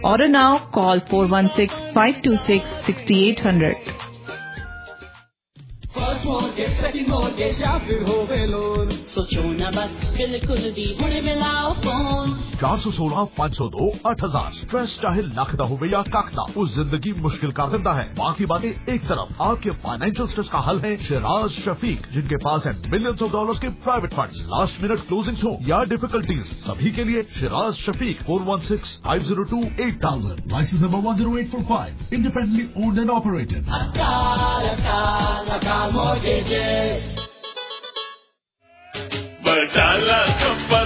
Order now, call 416-526-6800. First mortgage, second mortgage, या फिर होवे लोन, सोचो न बस बिल्कुल भी हुणे मिलाओ फोन 416-502-8000। स्ट्रेस चाहे लख दा होवे या कख दा, वो जिंदगी मुश्किल कर देता है। बाकी बातें एक तरफ, आपके फाइनेंशियल स्ट्रेस का हल है शिराज शफीक, जिनके पास है मिलियंस ऑफ डॉलर्स के private funds. Last minute closings हो या डिफिकल्टीज, सभी के लिए Shiraz Shafiq 416-502-8000। Licence number 10845, independently owned and operated. Batala super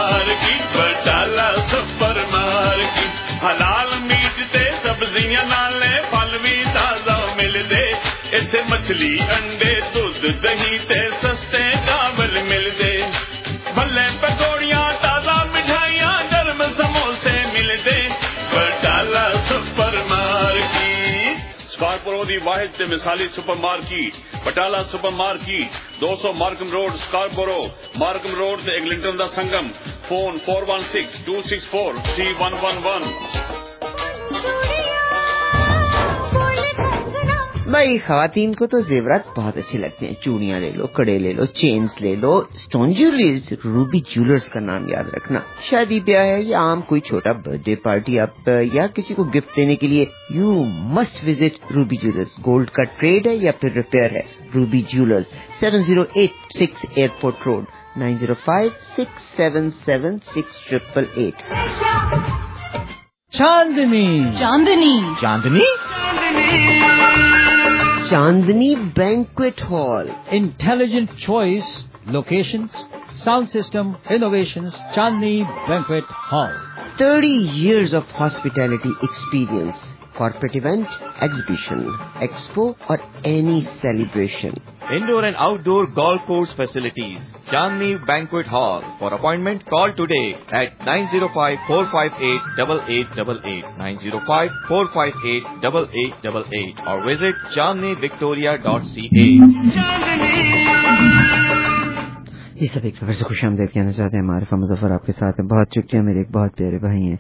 market हलाल मीट ते सब्जियां नाले फल भी ताजा मिलदे। इत्थे मछली अंडे दूध दही ते सस्ते चावल मिलदे। भले पकौड़ियां ताजा मिठाइयां गर्म समोसे मिलदे। बटाला सुपर मार्केट स्कारपोरो दी वाहिद ते मिसाली super market Batala super market 200 Markham road Scarborough, Markham road ते एग्लिंटन दा संगम। फोन 416-264-3111। भाई खवातीन को तो जेवरात बहुत अच्छे लगते हैं। चूड़ियां ले लो, कड़े ले लो, चेन्स ले लो, स्टोन ज्वेलरीज। रूबी ज्वेलर्स का नाम याद रखना। शादी ब्याह है या आम कोई छोटा बर्थडे पार्टी आप या किसी को गिफ्ट देने के लिए you must visit Ruby Jewellers. Gold का ट्रेड है या फिर रिपेयर है, Ruby Jewellers 7086 airport road 9056776888। Chandni Chandni Chandni Chandni banquet hall, intelligent choice, locations, sound system, innovations, Chandni banquet hall. 30 years of hospitality experience, corporate event, exhibition, expo or any celebration. Indoor and outdoor golf course facilities. Chandni Banquet Hall. For appointment, call today at 905-458-8888, 905-458-8888 or visit chandnivictoria.ca. یہ سب ایک سے خوش آمدید کہنا چاہتے ہیں. معرفہ مظفر آپ کے ساتھ ہیں. بہت شکریہ, میرے ایک بہت پیارے بھائی ہیں.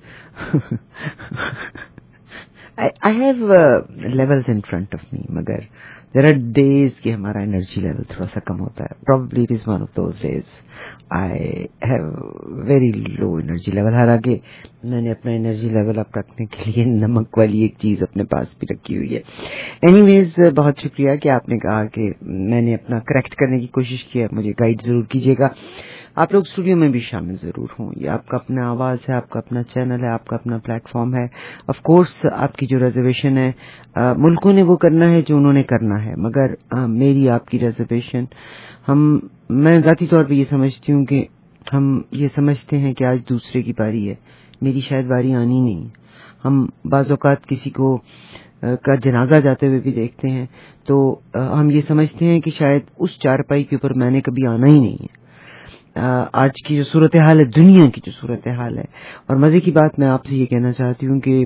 I have levels in front of me, مگر there are days کہ ہمارا انرجی لیول تھوڑا سا کم ہوتا ہے. Probably it is one of those days. I have very low energy level. حالانکہ میں نے اپنا انرجی لیول اپ رکھنے کے لیے نمک والی ایک چیز اپنے پاس بھی رکھی ہوئی ہے. اینی ویز بہت شکریہ کہ آپ نے کہا کہ میں نے اپنا کریکٹ کرنے کی کوشش کی ہے. مجھے گائیڈ ضرور کیجیے گا. آپ لوگ اسٹوڈیو میں بھی شامل ضرور ہوں. یہ آپ کا اپنا آواز ہے, آپ کا اپنا چینل ہے, آپ کا اپنا پلیٹ فارم ہے. آف کورس آپ کی جو ریزرویشن ہے ملکوں نے وہ کرنا ہے جو انہوں نے کرنا ہے, مگر میری آپ کی ریزرویشن میں ذاتی طور پہ یہ سمجھتی ہوں کہ ہم یہ سمجھتے ہیں کہ آج دوسرے کی باری ہے, میری شاید باری آنی نہیں ہے. ہم بعض اوقات کسی کو کا جنازہ جاتے ہوئے بھی دیکھتے ہیں تو ہم یہ سمجھتے ہیں کہ شاید اس چارپائی کے اوپر میں نے کبھی آنا ہی نہیں ہے. آج کی جو صورتحال ہے, دنیا کی جو صورتحال ہے, اور مزے کی بات میں آپ سے یہ کہنا چاہتی ہوں کہ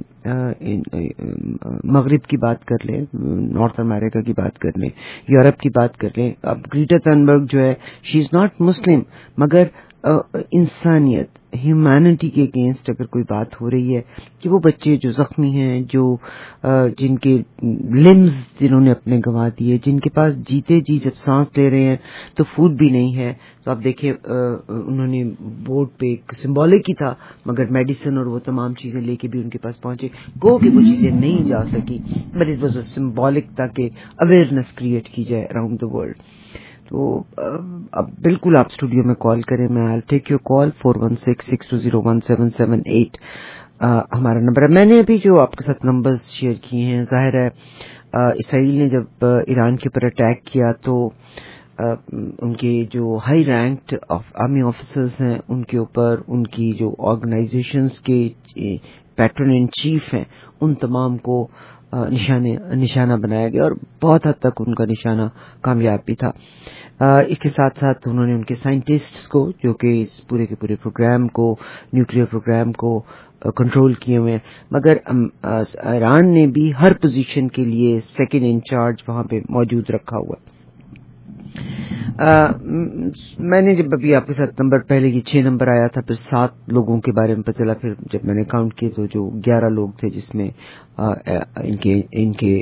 مغرب کی بات کر لیں, نارتھ امریکہ کی بات کر لیں, یورپ کی بات کر لیں. اب گریٹا تھنبرگ جو ہے, شی از ناٹ مسلم, مگر انسانیت, ہیومینٹی کے اگینسٹ اگر کوئی بات ہو رہی ہے کہ وہ بچے جو زخمی ہیں, جو جن کے لمز جنہوں نے اپنے گنوا دیے, جن کے پاس جیتے جی جب سانس لے رہے ہیں تو فوڈ بھی نہیں ہے, تو آپ دیکھیں انہوں نے بورڈ پہ ایک سمبولک ہی تھا مگر میڈیسن اور وہ تمام چیزیں لے کے بھی ان کے پاس پہنچے. گو کہ وہ چیزیں نہیں جا سکی, but it was a symbolic تاکہ اویئرنیس کریٹ کی جائے اراؤنڈ دا ورلڈ. تو اب بالکل آپ اسٹوڈیو میں کال کریں, میں آئی ٹیک یور کال 416-620-1778 ہمارا نمبر ہے. میں نے ابھی جو آپ کے ساتھ نمبرز شیئر کیے ہیں, ظاہر ہے اسرائیل نے جب ایران کے اوپر اٹیک کیا تو ان کے جو ہائی رینکڈ آرمی آفیسرز ہیں ان کے اوپر ان کی جو آرگنائزیشنز کے پیٹرن ان چیف ہیں ان تمام کو نشانہ بنایا گیا, اور بہت حد تک ان کا نشانہ کامیاب بھی تھا. اس کے ساتھ ساتھ انہوں نے ان کے سائنٹسٹس کو جو کہ اس پورے کے پورے پروگرام کو, نیوکلیئر پروگرام کو کنٹرول کیے ہوئے ہیں, مگر ایران نے بھی ہر پوزیشن کے لیے سیکنڈ انچارج وہاں پہ موجود رکھا ہوا ہے. میں نے جب ابھی آپ کے ساتھ نمبر پہلے کی 6 نمبر آیا تھا، پھر 7 لوگوں کے بارے میں پتہ چلا، پھر جب میں نے کاؤنٹ کیے تو جو 11 لوگ تھے، جس میں ان کے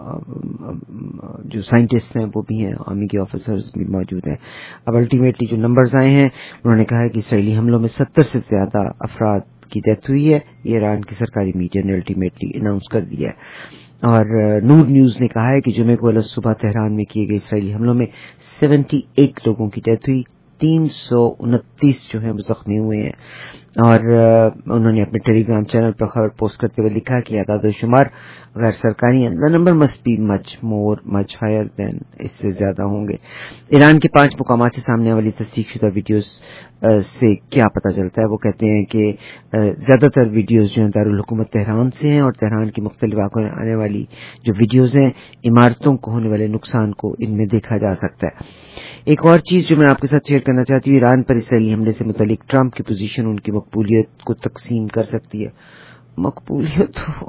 جو سائنٹسٹ ہیں وہ بھی ہیں، آرمی کے آفیسرز بھی موجود ہیں. اب الٹیمیٹلی جو نمبرز آئے ہیں، انہوں نے کہا ہے کہ اسرائیلی حملوں میں 70 سے زیادہ افراد کی ڈیتھ ہوئی ہے. یہ ایران کی سرکاری میڈیا نے الٹیمیٹلی اناؤنس کر دیا ہے. اور نور نیوز نے کہا ہے کہ جمعے کو صبح تہران میں کیے گئے اسرائیلی حملوں میں 78 لوگوں کی ڈیتھ ہوئی، 329 جو ہیں وہ زخمی ہوئے ہیں. اور انہوں نے اپنے ٹیلی گرام چینل پر خبر پوسٹ کرتے ہوئے لکھا کہ اعداد و شمار غیر سرکاری number must be much higher than, اس سے زیادہ ہوں گے. ایران کے 5 مقامات سے سامنے والی تصدیق شدہ ویڈیوز سے کیا پتہ چلتا ہے؟ وہ کہتے ہیں کہ زیادہ تر ویڈیوز جو ہیں دارالحکومت تہران سے ہیں، اور تہران کے مختلف علاقوں میں آنے والی جو ویڈیوز ہیں، عمارتوں کو ہونے والے نقصان کو ان میں دیکھا جا سکتا ہے. ایک اور چیز جو میں آپ کے ساتھ شیئر کرنا چاہتی ہوں، ایران پر اسرائیلی حملے سے متعلق ٹرمپ کی پوزیشن ان کی مقبولیت کو تقسیم کر سکتی ہے. مقبولیت تو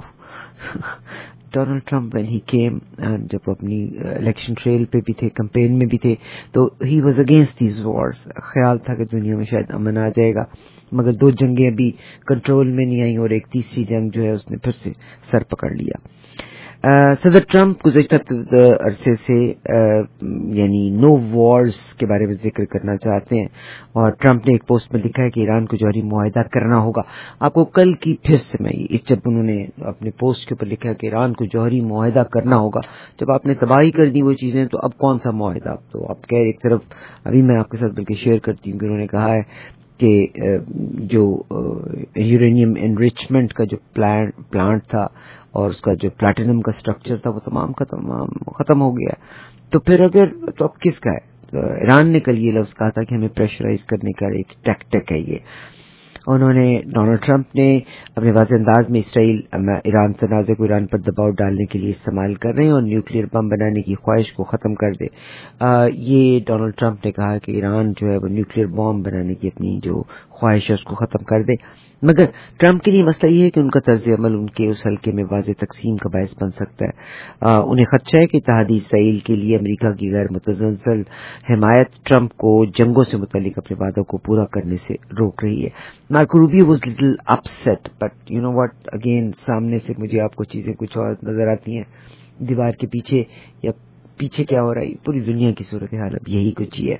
Donald Trump when he came, جب اپنی الیکشن ٹریل پہ بھی تھے، کمپین میں بھی تھے، تو he was against these wars. خیال تھا کہ دنیا میں شاید امن آ جائے گا، مگر 2 جنگیں ابھی کنٹرول میں نہیں آئیں، اور ایک تیسری جنگ جو ہے اس نے پھر سے سر پکڑ لیا. صدر ٹرمپ گزشتہ عرصے سے یعنی نو وارز کے بارے میں ذکر کرنا چاہتے ہیں، اور ٹرمپ نے ایک پوسٹ میں لکھا ہے کہ ایران کو جوہری معاہدہ کرنا ہوگا. آپ کو کل کی پھر سے میں جب انہوں نے اپنے پوسٹ کے اوپر لکھا ہے کہ ایران کو جوہری معاہدہ کرنا ہوگا، جب آپ نے تباہی کر دی وہ چیزیں تو اب کون سا معاہدہ؟ تو آپ کہہ ایک طرف ابھی میں آپ کے ساتھ بلکہ شیئر کرتی ہوں کہ انہوں نے کہا ہے کہ جو یورینیم انریچمنٹ کا جو پلانٹ تھا اور اس کا جو پلاٹینم کا سٹرکچر تھا وہ تمام ختم ہو گیا. تو پھر اگر تو اب کس کا ہے؟ تو ایران نے کل یہ لفظ کہا تھا کہ ہمیں پریشرائز کرنے کا ایک ٹیکٹک ہے یہ. انہوں نے ڈونلڈ ٹرمپ نے اپنے واضح انداز میں ایران تنازع کو ایران پر دباؤ ڈالنے کے لیے استعمال کر رہے ہیں اور نیوکلیر بم بنانے کی خواہش کو ختم کر دے. یہ ڈونلڈ ٹرمپ نے کہا کہ ایران جو ہے وہ نیوکلیر بم بنانے کی اپنی جو خواہش ہے اس کو ختم کر دے. مگر ٹرمپ کے لیے مسئلہ یہ ہے کہ ان کا طرز عمل ان کے اس حلقے میں واضح تقسیم کا باعث بن سکتا ہے. انہیں خدشہ ہے کہ اتحادی اسرائیل کے لیے امریکہ کی غیر متزلزل حمایت ٹرمپ کو جنگوں سے متعلق اپنے وعدوں کو پورا کرنے سے روک رہی ہے. Marco Rubio was little upset, but you know what, again سامنے سے مجھے آپ کو چیزیں کچھ اور نظر آتی ہیں، دیوار کے پیچھے یا پیچھے کیا ہو رہا ہے. پوری دنیا کی صورتحال اب یہی کچھ ہی ہے.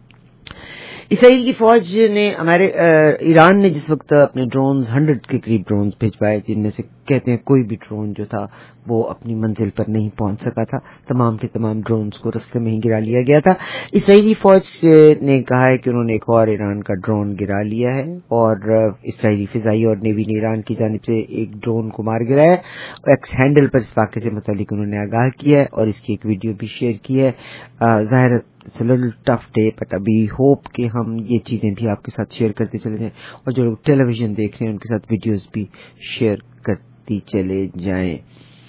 اسرائیل کی فوج نے ایران نے جس وقت اپنے ڈرونز 100 کے قریب ڈرونز بھیجوائے، جن میں سے کہتے ہیں کوئی بھی ڈرون جو تھا وہ اپنی منزل پر نہیں پہنچ سکا تھا، تمام کے تمام ڈرونز کو رستے میں ہی گرا لیا گیا تھا. اسرائیلی فوج نے کہا ہے کہ انہوں نے ایک اور ایران کا ڈرون گرا لیا ہے، اور اسرائیلی فضائی اور نیوی نے ایران کی جانب سے ایک ڈرون کو مار گرایا ہے. ایکس ہینڈل پر اس واقعے سے متعلق انہوں نے آگاہ کیا ہے اور اس کی ایک ویڈیو بھی شیئر کی ہے. ظاہر it's a little tough day, but ابھی ہوپ کہ ہم یہ چیزیں بھی آپ کے ساتھ شیئر کرتے چلے جائیں، اور جو لوگ ٹیلی ویژن دیکھ رہے ہیں ان کے ساتھ ویڈیوز بھی شیئر کرتی چلے جائیں.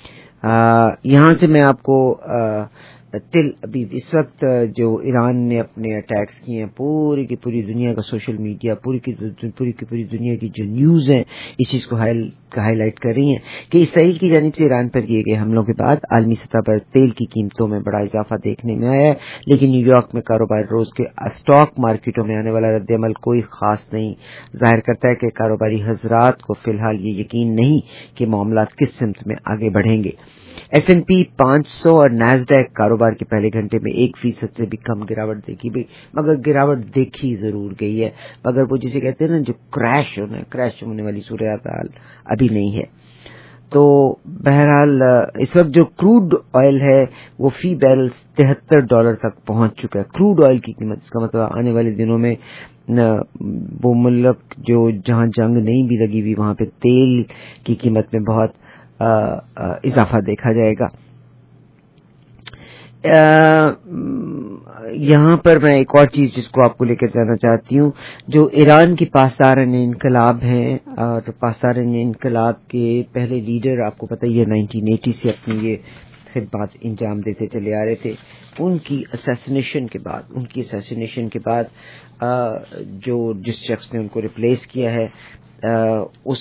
یہاں سے میں آپ کو ابھی اس وقت جو ایران نے اپنے اٹیکس کیے ہیں، پوری کی پوری دنیا کا سوشل میڈیا، پوری کی پوری دنیا کی جو نیوز ہیں اس چیز کو ہائی لائٹ کر رہی ہیں کہ اسرائیل کی جانب سے ایران پر کیے گئے حملوں کے بعد عالمی سطح پر تیل کی قیمتوں میں بڑا اضافہ دیکھنے میں آیا ہے. لیکن نیو یارک میں کاروباری روز کے اسٹاک مارکیٹوں میں آنے والا رد عمل کوئی خاص نہیں ظاہر کرتا ہے کہ کاروباری حضرات کو فی الحال یہ یقین نہیں کہ معاملات کس سمت میں آگے بڑھیں گے. S&P 500 اور نیسڈیک کاروبار کے پہلے گھنٹے میں 1% سے بھی کم گراوٹ دیکھی گئی، مگر گراوٹ دیکھی ضرور گئی ہے، مگر وہ جسے کہتے ہیں نا جو کریش ہونے والی صورتحال ابھی نہیں ہے. تو بہرحال اس وقت جو کروڈ آئل ہے وہ فی بیرل $73 تک پہنچ چکا ہے. کروڈ آئل کی قیمت، اس کا مطلب آنے والے دنوں میں وہ ملک جو جہاں جنگ نہیں بھی لگی ہوئی وہاں پہ تیل کی قیمت میں بہت اضافہ دیکھا جائے گا. یہاں پر میں ایک اور چیز جس کو آپ کو لے کر جانا چاہتی ہوں، جو ایران کی پاسداران انقلاب ہیں، اور پاسداران انقلاب کے پہلے لیڈر آپ کو پتہ ہی ہے 1980 سے اپنی یہ خدمات انجام دیتے چلے آ رہے تھے. ان کی اسیسینیشن کے بعد جو جس شخص نے ان کو ریپلیس کیا ہے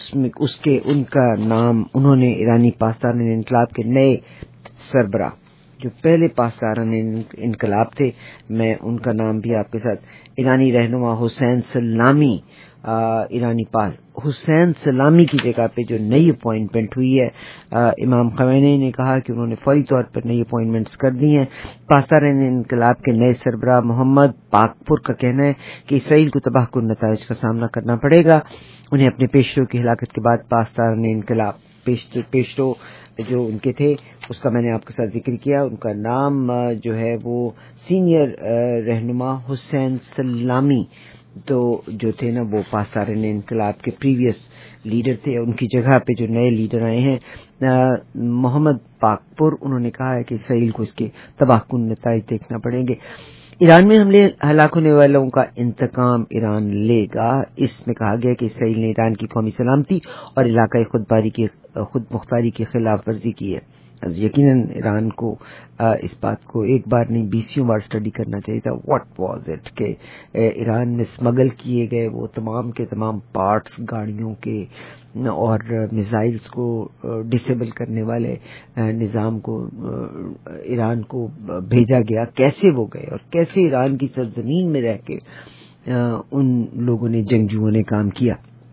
ان کا نام انہوں نے ایرانی پاسداران انقلاب کے نئے سربراہ جو پہلے پاسداران انقلاب تھے، میں ان کا نام بھی آپ کے ساتھ، ایرانی رہنما حسین سلامی، ایرانی حسین سلامی کی جگہ پہ جو نئی اپوائنٹمنٹ ہوئی ہے، امام خمینی نے کہا کہ انہوں نے فوری طور پر نئی اپوائنٹمنٹس کر دی ہیں۔ پاسداران انقلاب کے نئے سربراہ محمد پاکپور کا کہنا ہے کہ اسرائیل کو تباہ کن نتائج کا سامنا کرنا پڑے گا۔ انہیں اپنے پیشرو کی ہلاکت کے بعد پاسداران انقلاب پیشرو جو ان کے تھے اس کا میں نے آپ کے ساتھ ذکر کیا، ان کا نام جو ہے وہ سینئر رہنما حسین سلامی تو جو تھے نا وہ پاسداران انقلاب کے پریویس لیڈر تھے۔ ان کی جگہ پہ جو نئے لیڈر آئے ہیں محمد پاکپور، انہوں نے کہا ہے کہ اسرائیل کو اس کے تباہ کن نتائج دیکھنا پڑیں گے۔ ایران میں حملے ہلاک ہونے والوں کا انتقام ایران لے گا۔ اس میں کہا گیا کہ اسرائیل نے ایران کی قومی سلامتی اور علاقائی خود مختاری کی خلاف ورزی کی ہے۔ یقیناً ایران کو اس بات کو ایک بار نہیں 20 بار اسٹڈی کرنا چاہیے تھا۔ واٹ واز اٹ کہ ایران میں اسمگل کیے گئے وہ تمام کے تمام پارٹس گاڑیوں کے اور میزائلز کو ڈسیبل کرنے والے نظام کو ایران کو بھیجا گیا، کیسے وہ گئے اور کیسے ایران کی سرزمین میں رہ کے ان لوگوں نے جنگجوؤں نے کام کیا۔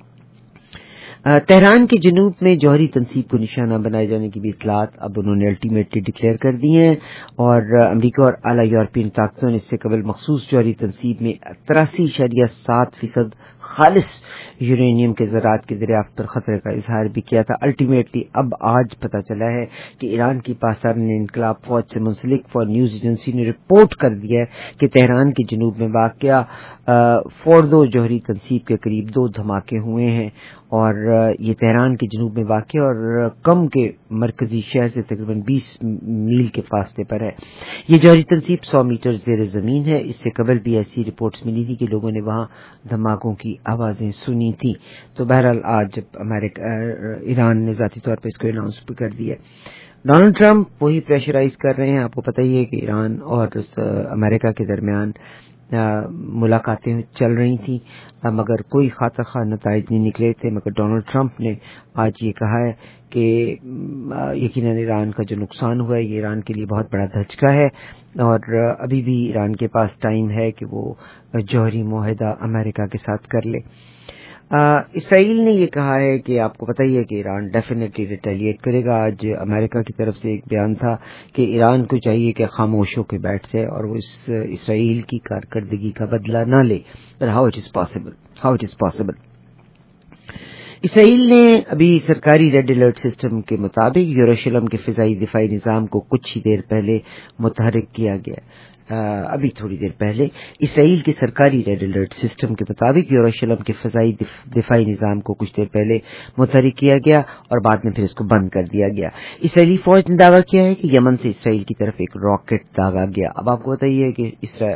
تہران کے جنوب میں جوہری تنصیب کو نشانہ بنائے جانے کی بھی اطلاعات اب انہوں نے الٹیمیٹلی ڈکلیئر کر دی ہیں، اور امریکہ اور اعلیٰ یورپین طاقتوں نے اس سے قبل مخصوص جوہری تنصیب میں 83.7% خالص یورینیم کے ذرات کی دریافت پر خطرے کا اظہار بھی کیا تھا۔ الٹیمیٹلی اب آج پتہ چلا ہے کہ ایران کی پاسداران انقلاب فوج سے منسلک فور نیوز ایجنسی نے رپورٹ کر دیا ہے کہ تہران کے جنوب میں واقع فوردو جوہری تنصیب کے قریب 2 دھماکے ہوئے ہیں، اور یہ تہران کے جنوب میں واقع اور کم کے مرکزی شہر سے تقریباً 20 میل کے فاصلے پر ہے۔ یہ جوہری تنصیب 100 میٹر زیر زمین ہے۔ اس سے قبل بھی ایسی رپورٹس ملی تھی کہ لوگوں نے وہاں دھماکوں کی آوازیں سنی تھیں۔ تو بہرحال آج جب ایران نے ذاتی طور پر اس کو اناؤنس بھی کر دیا۔ ڈونلڈ ٹرمپ وہی پریشرائز کر رہے ہیں۔ آپ کو پتہ ہی ہے کہ ایران اور امریکہ کے درمیان ملاقاتیں چل رہی تھیں مگر کوئی خاطر خواہ نتائج نہیں نکلے تھے، مگر ڈونلڈ ٹرمپ نے آج یہ کہا ہے کہ یقیناً ایران کا جو نقصان ہوا ہے یہ ایران کے لیے بہت بڑا دھچکا ہے، اور ابھی بھی ایران کے پاس ٹائم ہے کہ وہ جوہری معاہدہ امریکہ کے ساتھ کر لے۔ اسرائیل نے یہ کہا ہے کہ آپ کو پتہ ہی ہے کہ ایران ڈیفینیٹلی ریٹیلیٹ کرے گا۔ آج امریکہ کی طرف سے ایک بیان تھا کہ ایران کو چاہیے کہ خاموش ہو کے بیٹھ جائے اور وہ اسرائیل کی کارکردگی کا بدلہ نہ لے۔ How it is possible. اسرائیل نے ابھی سرکاری ریڈ الرٹ سسٹم کے مطابق یروشلم کے فضائی دفاعی نظام کو کچھ ہی دیر پہلے متحرک کیا گیا۔ ابھی تھوڑی دیر پہلے اسرائیل کے سرکاری ریڈ الرٹ سسٹم کے مطابق یروشلم کے فضائی دفاعی نظام کو کچھ دیر پہلے متحرک کیا گیا اور بعد میں پھر اس کو بند کر دیا گیا۔ اسرائیلی فوج نے دعویٰ کیا ہے کہ یمن سے اسرائیل کی طرف ایک راکٹ داغا گیا۔ اب آپ کو بتائیے کہ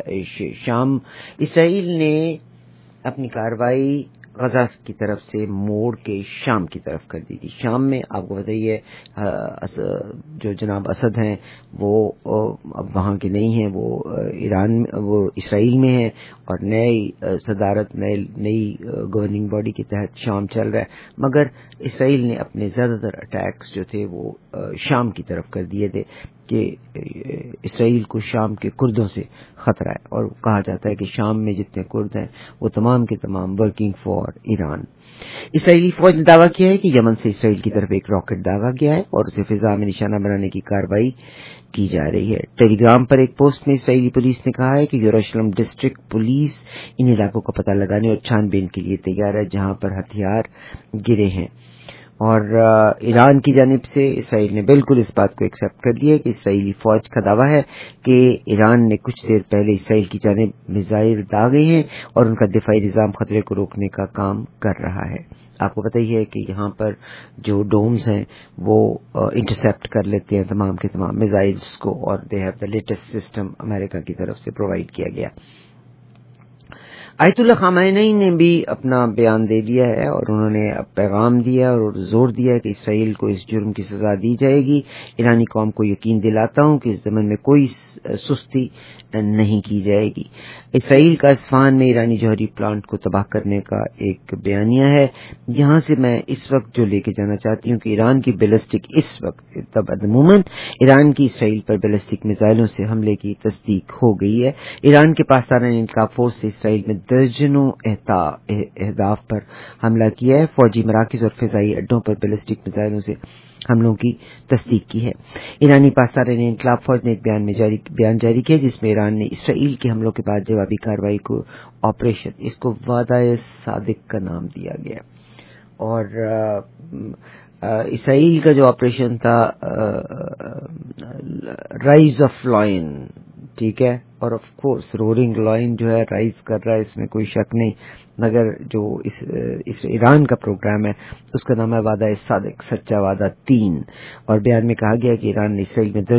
اسرائیل نے اپنی کارروائی غزہ کی طرف سے موڑ کے شام کی طرف کر دی تھی۔ شام میں آپ کو بتائیے جو جناب اسد ہیں وہ اب وہاں کے نہیں ہیں، وہ اسرائیل میں ہیں اور نئی صدارت نئی گورننگ باڈی کے تحت شام چل رہا ہے، مگر اسرائیل نے اپنے زیادہ تر اٹیکس جو تھے وہ شام کی طرف کر دیے تھے کہ اسرائیل کو شام کے کردوں سے خطرہ ہے، اور کہا جاتا ہے کہ شام میں جتنے کرد ہیں وہ تمام کے تمام ورکنگ فار ایران۔ اسرائیلی فوج نے دعویٰ کیا ہے کہ یمن سے اسرائیل کی طرف ایک راکٹ داغا گیا ہے اور اسے فضا میں نشانہ بنانے کی کارروائی کی جا رہی ہے۔ ٹیلی گرام پر ایک پوسٹ میں اسرائیلی پولیس نے کہا ہے کہ یروشلم ڈسٹرکٹ پولیس ان علاقوں کا پتہ لگانے اور چھان بین کے لیے تیار ہے جہاں پر ہتھیار گرے ہیں، اور ایران کی جانب سے اسرائیل نے بالکل اس بات کو ایکسیپٹ کر لیا کہ اسرائیلی فوج کا دعویٰ ہے کہ ایران نے کچھ دیر پہلے اسرائیل کی جانب میزائل داغے ہیں اور ان کا دفاعی نظام خطرے کو روکنے کا کام کر رہا ہے۔ آپ کو پتہ ہی ہے کہ یہاں پر جو ڈومز ہیں وہ انٹرسیپٹ کر لیتے ہیں تمام کے تمام میزائلز کو، اور they have the latest system امریکہ کی طرف سے پرووائڈ کیا گیا۔ آیت اللہ خامنئی نے بھی اپنا بیان دے دیا ہے اور انہوں نے پیغام دیا اور زور دیا ہے کہ اسرائیل کو اس جرم کی سزا دی جائے گی. ایرانی قوم کو یقین دلاتا ہوں کہ اس زمن میں کوئی سستی نہیں کی جائے گی. اسرائیل کا اصفہان میں ایرانی جوہری پلانٹ کو تباہ کرنے کا ایک بیانیہ ہے. یہاں سے میں اس وقت جو لے کے جانا چاہتی ہوں کہ ایران کی بیلسٹک اس وقت عموماً ایران کی اسرائیل پر بیلسٹک میزائلوں سے حملے کی تصدیق ہو گئی ہے. ایران کے پاسداران انقلاب فورس سے اسرائیل میں درجنوں اہداف پر حملہ کیا ہے. فوجی مراکز اور فضائی اڈوں پر بیلسٹک میزائلوں سے حملوں کی تصدیق کی ہے. ایرانی پاسداران انقلاب فوج نے ایک بیان جاری کیا جس میں ایران نے اسرائیل کے حملوں کے بعد جوابی کارروائی کو آپریشن اس کو وعدہ صادق کا نام دیا گیا. اور اسرائیل کا جو آپریشن تھا رائز آف لائن، ٹھیک ہے، اور آف کورس رورنگ لائن جو ہے رائز کر رہا ہے، اس میں کوئی شک نہیں، مگر جو اس ایران کا پروگرام ہے اس کا نام ہے وعدہ صادق، سچا وعدہ 3. اور بیان میں کہا گیا کہ ایران نے اسرائیل میں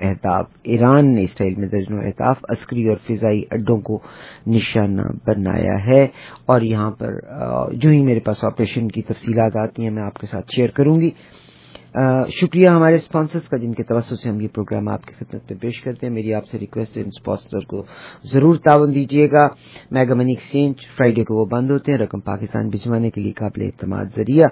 درجنوں اہداف عسکری اور فضائی اڈوں کو نشانہ بنایا ہے. اور یہاں پر جو ہی میرے پاس آپریشن کی تفصیلات آتی ہیں میں آپ کے ساتھ شیئر کروں گی. شکریہ ہمارے اسپانسرز کا جن کے توسط سے ہم یہ پروگرام آپ کی خدمت میں پیش کرتے ہیں. میری آپ سے ریکویسٹ ہے ان اسپانسر کو ضرور تعاون دیجیے گا. میگا منی ایکسچینج فرائیڈے کو وہ بند ہوتے ہیں. رقم پاکستان بھجوانے کے لیے قابل اعتماد ذریعہ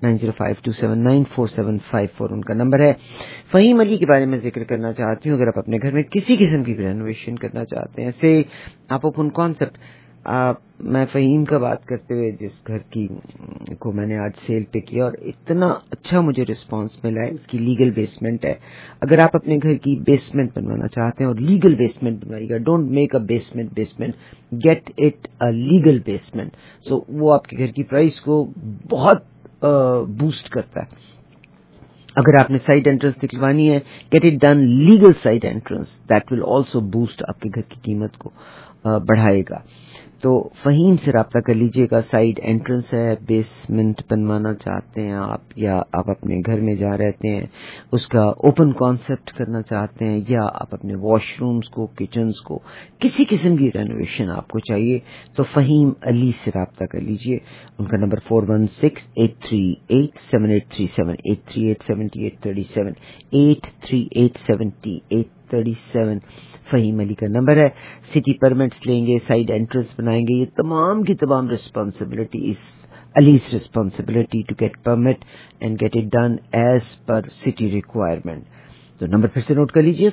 9052794754 ان کا نمبر ہے. فہیم علی کے بارے میں ذکر کرنا چاہتی ہوں. اگر آپ اپنے گھر میں کسی قسم کی رینوویشن کرنا چاہتے ہیں، ایسے آپ اوپن کانسیپٹ، میں فہیم کا بات کرتے ہوئے جس گھر کی کو میں نے آج سیل پہ کیا اور اتنا اچھا مجھے رسپانس ملا ہے، اس کی لیگل بیسمنٹ ہے. اگر آپ اپنے گھر کی بیسمنٹ بنوانا چاہتے ہیں اور لیگل بیسمنٹ بنوائیے گا، don't make a basement, get it a legal basement. So وہ آپ کے گھر کی پرائس کو بہت بوسٹ کرتا ہے. اگر آپ نے سائڈ انٹرنس نکلوانی ہے، get it done legal side entrance, that will also boost آپ کے گھر کی قیمت کو بڑھائے گا. تو فہیم سے رابطہ کر لیجئے گا. سائڈ انٹرنس ہے، بیسمنٹ بنوانا چاہتے ہیں آپ، یا آپ اپنے گھر میں جہاں رہتے ہیں اس کا اوپن کانسیپٹ کرنا چاہتے ہیں، یا آپ اپنے واش رومز کو، کچنز کو، کسی قسم کی رینوویشن آپ کو چاہیے تو فہیم علی سے رابطہ کر لیجئے. ان کا نمبر 4168387837 8387837 8387837 فہیم علی کا نمبر ہے. سٹی پرمٹس لیں گے، سائڈ انٹرنس بنائیں گے، یہ تمام کی تمام ریسپانسبلٹی از علی's responsibility to get permit and get it done as per city requirement. تو نمبر پھر سے نوٹ کر لیجئے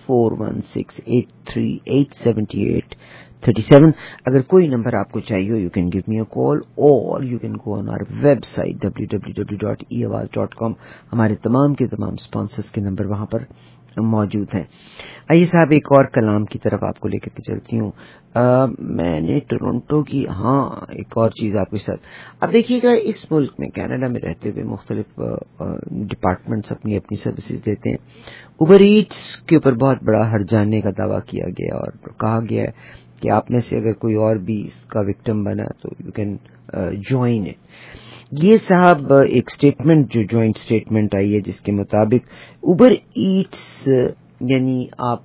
4168387837. اگر کوئی نمبر آپ کو چاہیے you can give me a call or you can go on our website www.eawaz.com. ہمارے تمام کے تمام اسپانسرز کے نمبر وہاں پر موجود ہیں. آئیے صاحب ایک اور کلام کی طرف آپ کو لے کر کے چلتی ہوں. میں نے ٹورنٹو کی ایک اور چیز آپ کے ساتھ. اب دیکھیے گا اس ملک میں کینیڈا میں رہتے ہوئے مختلف ڈپارٹمنٹس اپنی اپنی سروسز دیتے ہیں. اوبر ایٹس کے اوپر بہت بڑا ہرجانے کا دعویٰ کیا گیا اور کہا گیا ہے کہ آپ میں سے اگر کوئی اور بھی اس کا وکٹم بنا تو یو کین جوائن اٹ. یہ صاحب ایک اسٹیٹمنٹ جو جوائنٹ اسٹیٹمنٹ آئی ہے جس کے مطابق اوبر ایٹس یعنی آپ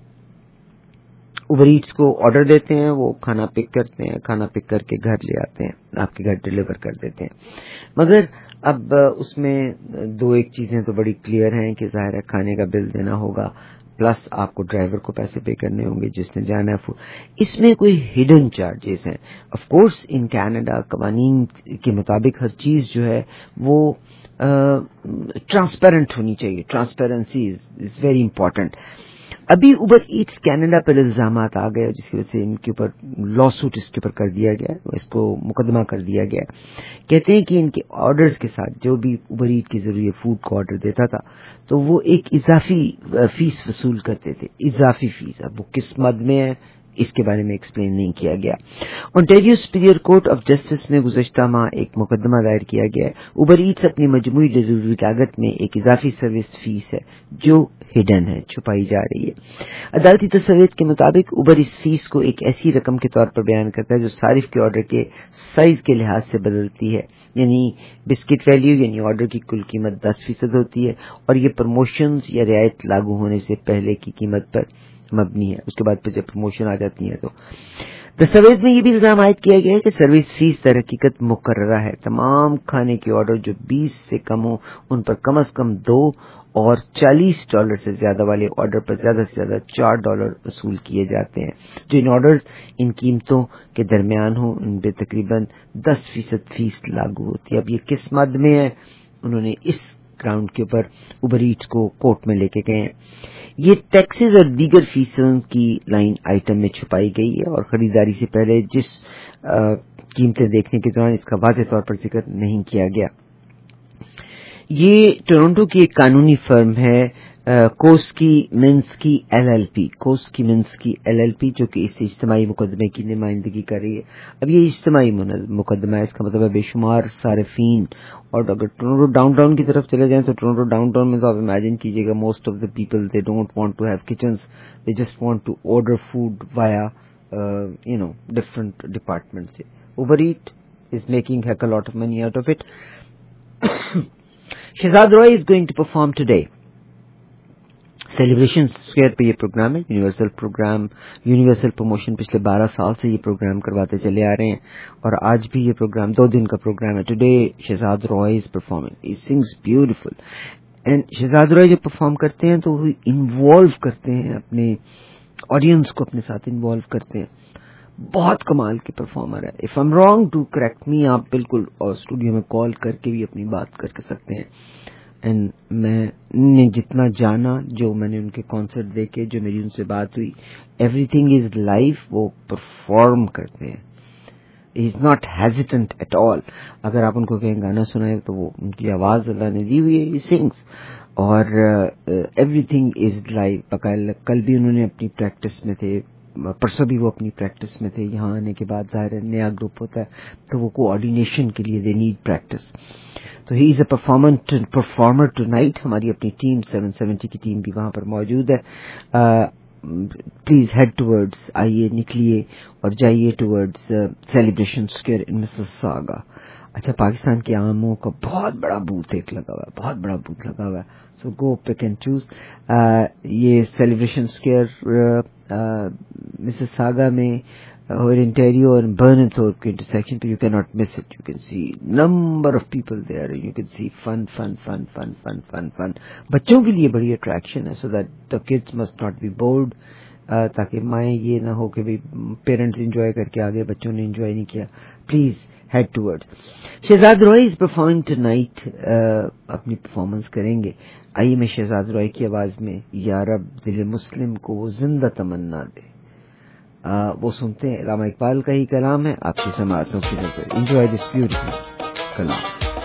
اوبر ایٹس کو آرڈر دیتے ہیں، وہ کھانا پک کرتے ہیں، کھانا پک کر کے گھر لے آتے ہیں، آپ کے گھر ڈیلیور کر دیتے ہیں. مگر اب اس میں دو ایک چیزیں تو بڑی کلیئر ہیں کہ ظاہر ہے کھانے کا بل دینا ہوگا، پلس آپ کو ڈرائیور کو پیسے پے کرنے ہوں گے جس نے جانا ہے. اس میں کوئی ہڈن چارجز ہیں. آف کورس ان کینیڈا قوانین کے مطابق ہر چیز جو ہے وہ ٹرانسپیرنٹ ہونی چاہیے. Transparency is very important. ابھی اوبر ایٹس کینیڈا پر الزامات آ گئے جس کی وجہ سے ان کے اوپر لا سوٹ اس کے اوپر کر دیا گیا، اس کو مقدمہ کر دیا گیا. کہتے ہیں کہ ان کے آرڈرز کے ساتھ جو بھی اوبر ایٹ کے ذریعے فوڈ کو آرڈر دیتا تھا تو وہ ایک اضافی فیس وصول کرتے تھے. اضافی فیس اب وہ کس مد میں ہے اس کے بارے میں ایکسپلین نہیں کیا گیا. Ontario Superior Court of Justice میں گزشتہ ماہ ایک مقدمہ دائر کیا گیا ہے. اوبر ایٹس اپنی مجموعی ڈیلیوری لاگت میں ایک اضافی سروس فیس ہے جو ہڈن ہے، چھپائی جا رہی ہے. عدالتی تصویت کے مطابق اوبر اس فیس کو ایک ایسی رقم کے طور پر بیان کرتا ہے جو صارف کے آرڈر کے سائز کے لحاظ سے بدلتی ہے. یعنی بسکٹ ویلیو یعنی آرڈر کی کل قیمت 10% ہوتی ہے اور یہ پروموشنز یا رعایت لاگو ہونے سے پہلے کی قیمت پر مبنی ہے. اس کے بعد پھر جب پروموشن آ جاتی ہے تو دستاویز میں یہ بھی الزام عائد کیا گیا ہے کہ سروس فیس در حقیقت مقررہ ہے. تمام کھانے کے آرڈر جو 20 سے کم ہوں ان پر کم از کم $2 اور $40 سے زیادہ والے آرڈر پر زیادہ سے زیادہ $4 وصول کیے جاتے ہیں. جو ان آرڈرز ان قیمتوں کے درمیان ہوں ان پہ تقریباً 10% فیس لاگو ہوتی ہے. اب یہ کس مد میں ہے انہوں نے اس گراؤنڈ کے اوپر اوبر ایٹس کو کورٹ میں لے کے گئے ہیں. یہ ٹیکسز اور دیگر فیسوں کی لائن آئٹم میں چھپائی گئی ہے اور خریداری سے پہلے جس قیمتیں دیکھنے کے دوران اس کا واضح طور پر ذکر نہیں کیا گیا. یہ ٹورنٹو کی ایک قانونی فرم ہے کوسکی منسکی ایل ایل پی جو کہ اس اجتماعی مقدمے کی نمائندگی کر رہی ہے. اب یہ اجتماعی مقدمہ ہے, اس کا مطلب ہے بے شمار صارفین. اور اگر ٹورنٹو ڈاؤن ٹاؤن کی طرف چلے جائیں تو ٹورنٹو ڈاؤن ٹاؤن میں تو آپ امیجن کیجئے گا most of the people they don't want to have kitchens, they just want to order food via different department سے. Uber Eat is making heck a lot of money out of it. Shehzad Roy is going to perform today. Celebration square پہ یہ program ہے, universal promotion پچھلے 12 سال سے یہ programme کرواتے چلے آ رہے ہیں اور آج بھی یہ پروگرام 2 دن کا پروگرام ہے. Today Shehzad Roy is performing, he sings beautiful. And Shehzad Roy جب پرفارم کرتے ہیں تو وہ انوالو کرتے ہیں اپنے آڈینس کو, اپنے ساتھ انوالو کرتے ہیں. بہت کمال کے پرفارمر ہے. If I'm wrong to correct me, آپ بالکل اسٹوڈیو میں کال کر کے بھی اپنی بات کر سکتے ہیں. اینڈ میں نے جتنا جانا, جو میں نے ان کے کانسرٹ دیکھے, جو میری ان سے بات ہوئی, ایوری تھنگ از لائف. وہ پرفارم کرتے ہیں, he is not hesitant at all. اگر آپ ان کو کہیں گانا سنائے تو وہ ان کی آواز اللہ نے دی ہوئی ہے, ہی سنگس. اور ایوری تھنگ از لائف. باقاعدہ کل بھی انہوں نے اپنی پریکٹس میں تھے, پرسوں بھی وہ اپنی پریکٹس میں تھے. یہاں آنے کے بعد ظاہر ہے نیا گروپ ہوتا ہے تو وہ کوآرڈینیشن کے لیے دے نیڈ پریکٹس. تو he is a performer tonight. ہماری اپنی ٹیم 770 کی ٹیم بھی وہاں پر موجود ہے. پلیز ہیڈ ٹورڈز, آئیے نکلیے اور جائیے towards celebration square in Mississauga. اچھا, پاکستان کے آموں کا بہت بڑا بوتھ ایک لگا ہوا ہے, بہت بڑا بوتھ لگا ہوا ہے. So go pick and choose. یہ سیلیبریشن اسکوائر مساساگا میں اور انٹیریو اور برن تھورپ کے انٹرسیکشن پہ, you can not miss it. You can see number of people there, you can see fun. بچوں کے لیے بڑی اٹریکشن ہے, so that the kids must not be bored, تاکہ مائیں یہ نہ ہو کہ پیرنٹس انجوائے کر کے آگے بچوں نے انجوائے نہیں کیا. Please head toward. Shehzad Roy is performing tonight, اپنی پرفارمنس کریں گے. آئیے میں شہزاد روی کی آواز میں یا رب دل مسلم کو وہ زندہ تمنا دے, وہ سنتے ہیں. علامہ اقبال کا ہی کلام ہے, آپ کی سماعتوں کی نظر. انجوائے دس بیوٹیفل کلام.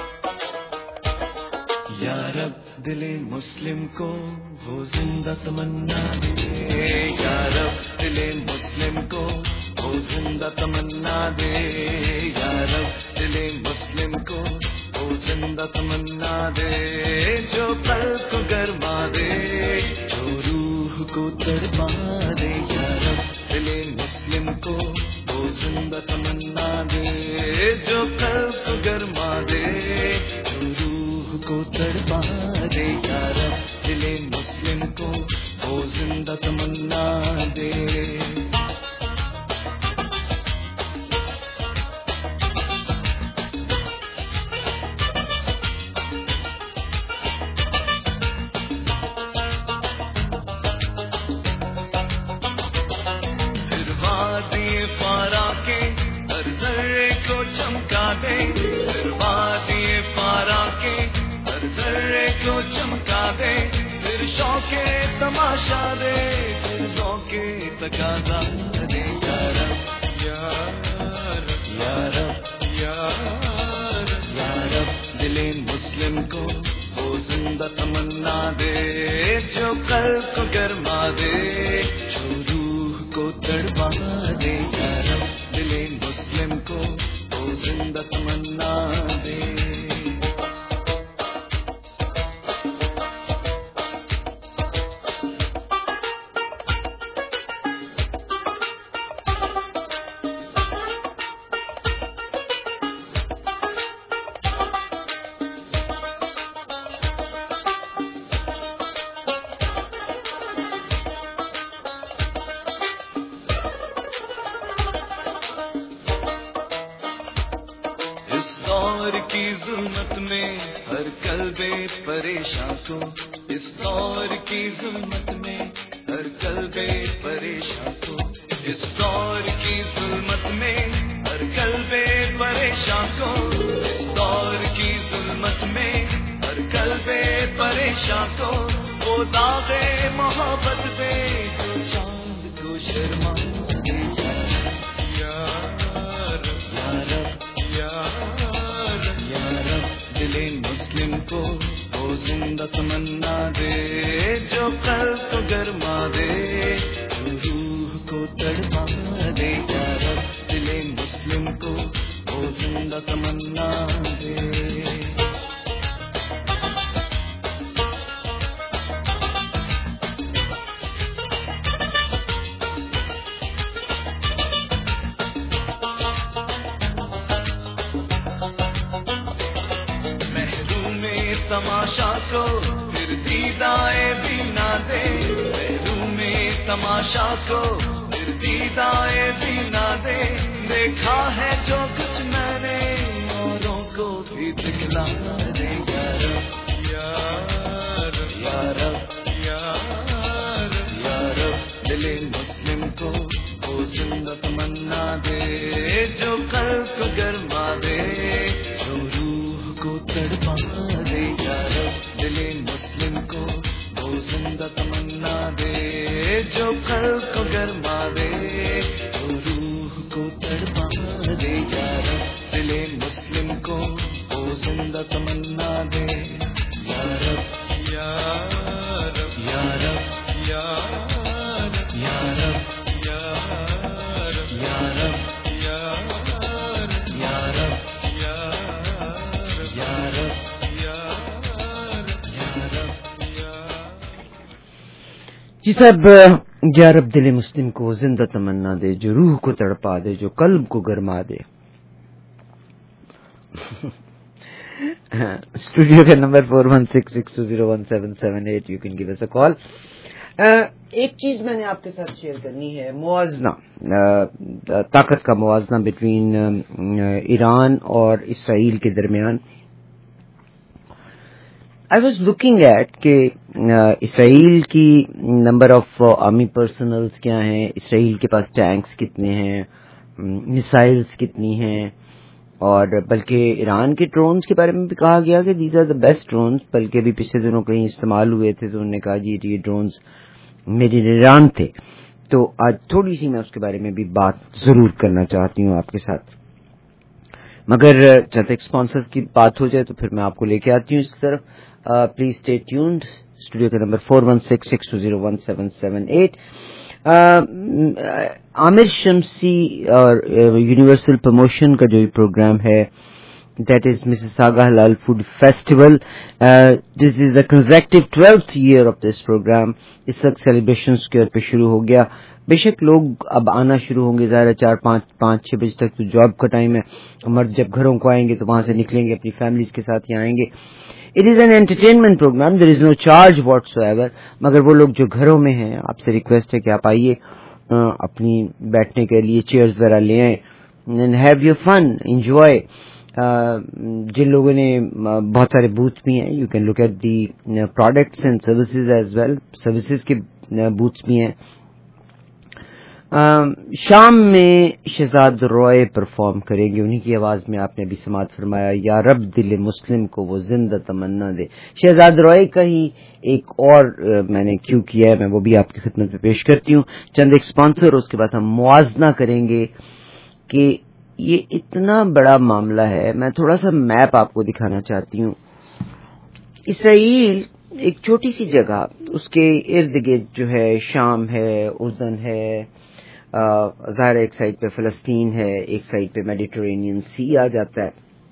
یا رب دل مسلم کو وہ زندہ تمنا دے, یا رب دل مسلم کو وہ زندہ تمنا دے, یا رب دل مسلم کو وہ زندہ تمنا دے, جو قلب کو گرما دے, جو روح کو تڑپا دے. یا رب دل مسلم کو وہ زندہ تمنا دے, جو قلب کو گرما دے, جو روح کو تڑپا دے. یا رب دل مسلم کو وہ زندہ تمنا دے. تماشا دے دلوں کے تقاضا دے. یا رب یا رب یا رب یا رب, یا رب دل مسلم کو وہ زندہ تمنا دے, جو قلب کو گرما دے, جو روح کو تڑپا دے. یا رب دل مسلم کو وہ زندہ تمنا دے. میں ہر قلبے پریشان کو اس دور کی ظلمت میں ہر قلبے پریشان کو اس دور کی ظلمت میں ہر قلبے پریشان کو اس دور کی ظلمت میں ہر قلبے پریشان کو وہ داغے محبت پہ جو چاند کو شرما دے دل مسلم کو وہ زندہ تمنا دے جو قلب کو گرما دے جو روح کو تڑپا دے یا رب دل مسلم کو وہ زندہ تمنا دے. تماشا کو پھر دیدائے بھی نہ دے محروم میں تماشا کو پھر دیدائے بھی نہ دے دیکھا ہے جو کچھ میں نے اوروں کو بھی دکھلا دے یا رب یا رب یا رب دل مسلم کو وہ زندہ تمنا دے جو قلب کو گرما دے جو روح کو تڑپا دے یا رب دل مسلم کو وہ زندہ تمنا دے جو قلب کو گرما دے جو روح کو تڑپا دے یا رب دل مسلم کو وہ زندہ تمنا دے یا رب یا رب یا رب یا رب یا رب یا رب یا رب یا رب یا رب جی صاحب، یا رب دل مسلم کو زندہ تمنا دے جو روح کو تڑپا دے جو قلب کو گرما دے. اسٹوڈیو کا number 4166201778. You can give us a call. ایک چیز میں نے آپ کے ساتھ شیئر کرنی ہے، موازنہ، طاقت کا موازنہ بٹوین ایران اور اسرائیل کے درمیان. I was looking at کہ اسرائیل کی نمبر آف آرمی پرسنلز کیا ہیں، اسرائیل کے پاس ٹینکس کتنے ہیں، میسائلز کتنی ہیں، اور بلکہ ایران کے ڈرونز کے بارے میں بھی کہا گیا کہ these are the best drones, بلکہ بھی پچھلے دنوں کہیں استعمال ہوئے تھے تو انہوں نے کہا جی یہ ڈرونز میڈ ان ایران تھے. تو آج تھوڑی سی میں اس کے بارے میں بھی بات ضرور کرنا چاہتی ہوں آپ کے ساتھ، مگر جب تک اسپانسرز کی بات ہو جائے تو پھر میں آپ کو لے کے آتی ہوں اس طرف. Please stay tuned. اسٹوڈیو کا نمبر 4166201778. عامر شمسی اور یونیورسل پروموشن کا جو یہ پروگرام ہے، that is Mississauga halal food festival. This is the consecutive 12th year of this program. اس وقت سیلیبریشن اسکوائر پہ شروع ہو گیا. بے شک لوگ اب آنا شروع ہوں گے، ظاہر ہے 4-5-6 بجے تک تو جاب کا ٹائم ہے. مرد جب گھروں کو آئیں گے تو وہاں سے نکلیں گے، اپنی فیملیز کے ساتھ ہی آئیں گے. It is an entertainment program. There is no charge whatsoever. مگر وہ لوگ جو گھروں میں ہیں، آپ سے ریکویسٹ ہے کہ آپ آئیے، اپنی بیٹھنے کے لیے چیئرز وغیرہ لے آئیں and have your fun, enjoy. جن لوگوں نے بہت سارے بوتھ بھی ہیں، you can look at the products and services as well. Services کے بوتھس بھی ہیں. شام میں شہزاد روئے پرفارم کریں گے، انہی کی آواز میں آپ نے بھی سماعت فرمایا یا رب دل مسلم کو وہ زندہ تمنا دے. شہزاد روئے کا ہی ایک اور میں نے کیوں کیا ہے، میں وہ بھی آپ کی خدمت میں پیش کرتی ہوں. چند ایک اسپانسر، اس کے بعد ہم موازنہ کریں گے کہ یہ اتنا بڑا معاملہ ہے. میں تھوڑا سا میپ آپ کو دکھانا چاہتی ہوں. اسرائیل ایک چھوٹی سی جگہ، اس کے ارد گرد جو ہے شام ہے، اردن ہے، ظاہر ایک سائڈ پہ فلسطین ہے، ایک سائڈ پہ میڈیٹرینین سی آ جاتا ہے،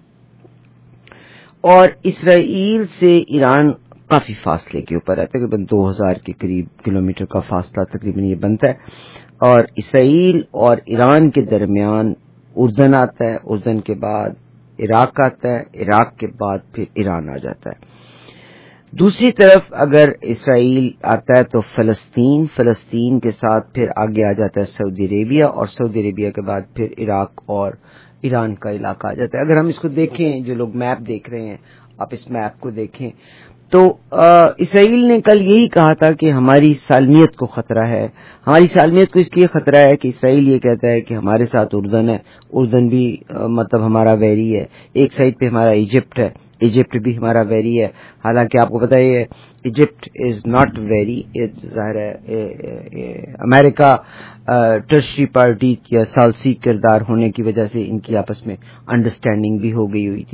اور اسرائیل سے ایران کافی فاصلے کے اوپر ہے، تقریباً 2000 کے قریب کلومیٹر کا فاصلہ تقریباً یہ بنتا ہے. اور اسرائیل اور ایران کے درمیان اردن آتا ہے، اردن کے بعد عراق آتا ہے، عراق کے بعد پھر ایران آ جاتا ہے. دوسری طرف اگر اسرائیل آتا ہے تو فلسطین کے ساتھ پھر آگے آ جاتا ہے سعودی عربیہ، اور سعودی عربیہ کے بعد پھر عراق اور ایران کا علاقہ آ جاتا ہے. اگر ہم اس کو دیکھیں، جو لوگ میپ دیکھ رہے ہیں آپ اس میپ کو دیکھیں تو اسرائیل نے کل یہی کہا تھا کہ ہماری سالمیت کو خطرہ ہے. ہماری سالمیت کو اس لیے خطرہ ہے کہ اسرائیل یہ کہتا ہے کہ ہمارے ساتھ اردن ہے, اردن بھی مطلب ہمارا ویری ہے. ایک سائڈ پہ ہمارا ایجپٹ ہے, ایجپٹ بھی ہمارا ویری ہے. حالانکہ آپ کو پتہ ہے ایجپٹ از ناٹ ویری, ظاہر ہے امریکہ ٹرشری پارٹی یا ثالثی کردار ہونے کی وجہ سے ان کی آپس میں انڈرسٹینڈنگ بھی ہو گئی ہوئی تھی.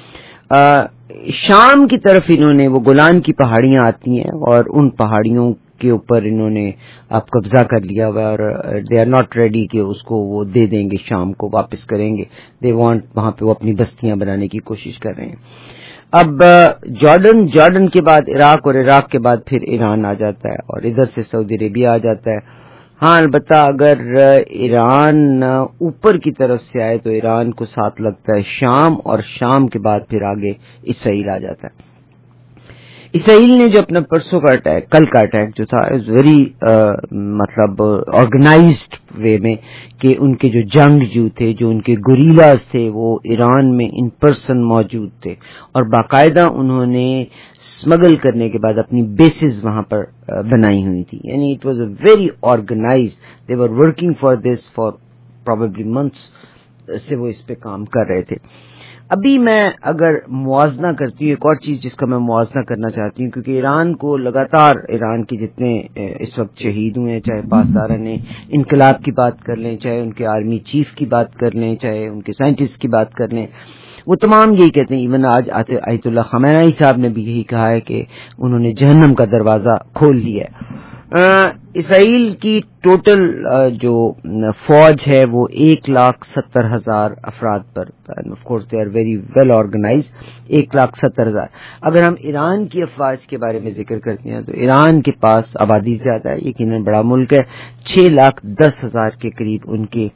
شام کی طرف انہوں نے, وہ گولان کی پہاڑیاں آتی ہیں اور ان پہاڑیوں کے اوپر انہوں نے اب قبضہ کر لیا ہوا اور دے آر ناٹ ریڈی کہ اس کو وہ دے دیں گے, شام کو واپس کریں گے. دے وانٹ, وہاں پہ وہ اپنی بستیاں بنانے کی کوشش کر رہے ہیں. اب جارڈن کے بعد عراق اور عراق کے بعد پھر ایران آ جاتا ہے اور ادھر سے سعودی عربیہ آ جاتا ہے. ہاں البتہ اگر ایران اوپر کی طرف سے آئے تو ایران کو ساتھ لگتا ہے شام, اور شام کے بعد پھر آگے اسرائیل آ جاتا ہے. اسرائیل نے جو اپنا پرسوں کا اٹیک, کل کا اٹیک جو تھا, از ویری مطلب آرگنائزڈ وے میں, کہ ان کے جو جنگجو تھے, جو ان کے گوریلاز تھے, وہ ایران میں ان پرسن موجود تھے اور باقاعدہ انہوں نے اسمگل کرنے کے بعد اپنی بیسز وہاں پر بنائی ہوئی تھی. یعنی it was a very organized, they were working for this for probably months سے وہ اس پہ کام کر رہے تھے. ابھی میں اگر موازنہ کرتی ہوں, ایک اور چیز جس کا میں موازنہ کرنا چاہتی ہوں, کیونکہ ایران کو لگاتار, ایران کے جتنے اس وقت شہید ہوئے ہیں, چاہے پاسداران انقلاب کی بات کر لیں, چاہے ان کے آرمی چیف کی بات کر لیں, چاہے ان کے سائنٹسٹ کی بات کر لیں, وہ تمام یہی کہتے ہیں. ایون آج آیت اللہ خامنہ ای صاحب نے بھی یہی کہا ہے کہ انہوں نے جہنم کا دروازہ کھول لیا ہے. اسرائیل کی ٹوٹل جو فوج ہے وہ 1,70,000 افراد پر, of course they are very well organized, 1,70,000. اگر ہم ایران کی افواج کے بارے میں ذکر کرتے ہیں تو ایران کے پاس آبادی زیادہ ہے, یقیناً بڑا ملک ہے, 6,10,000 کے قریب ان کے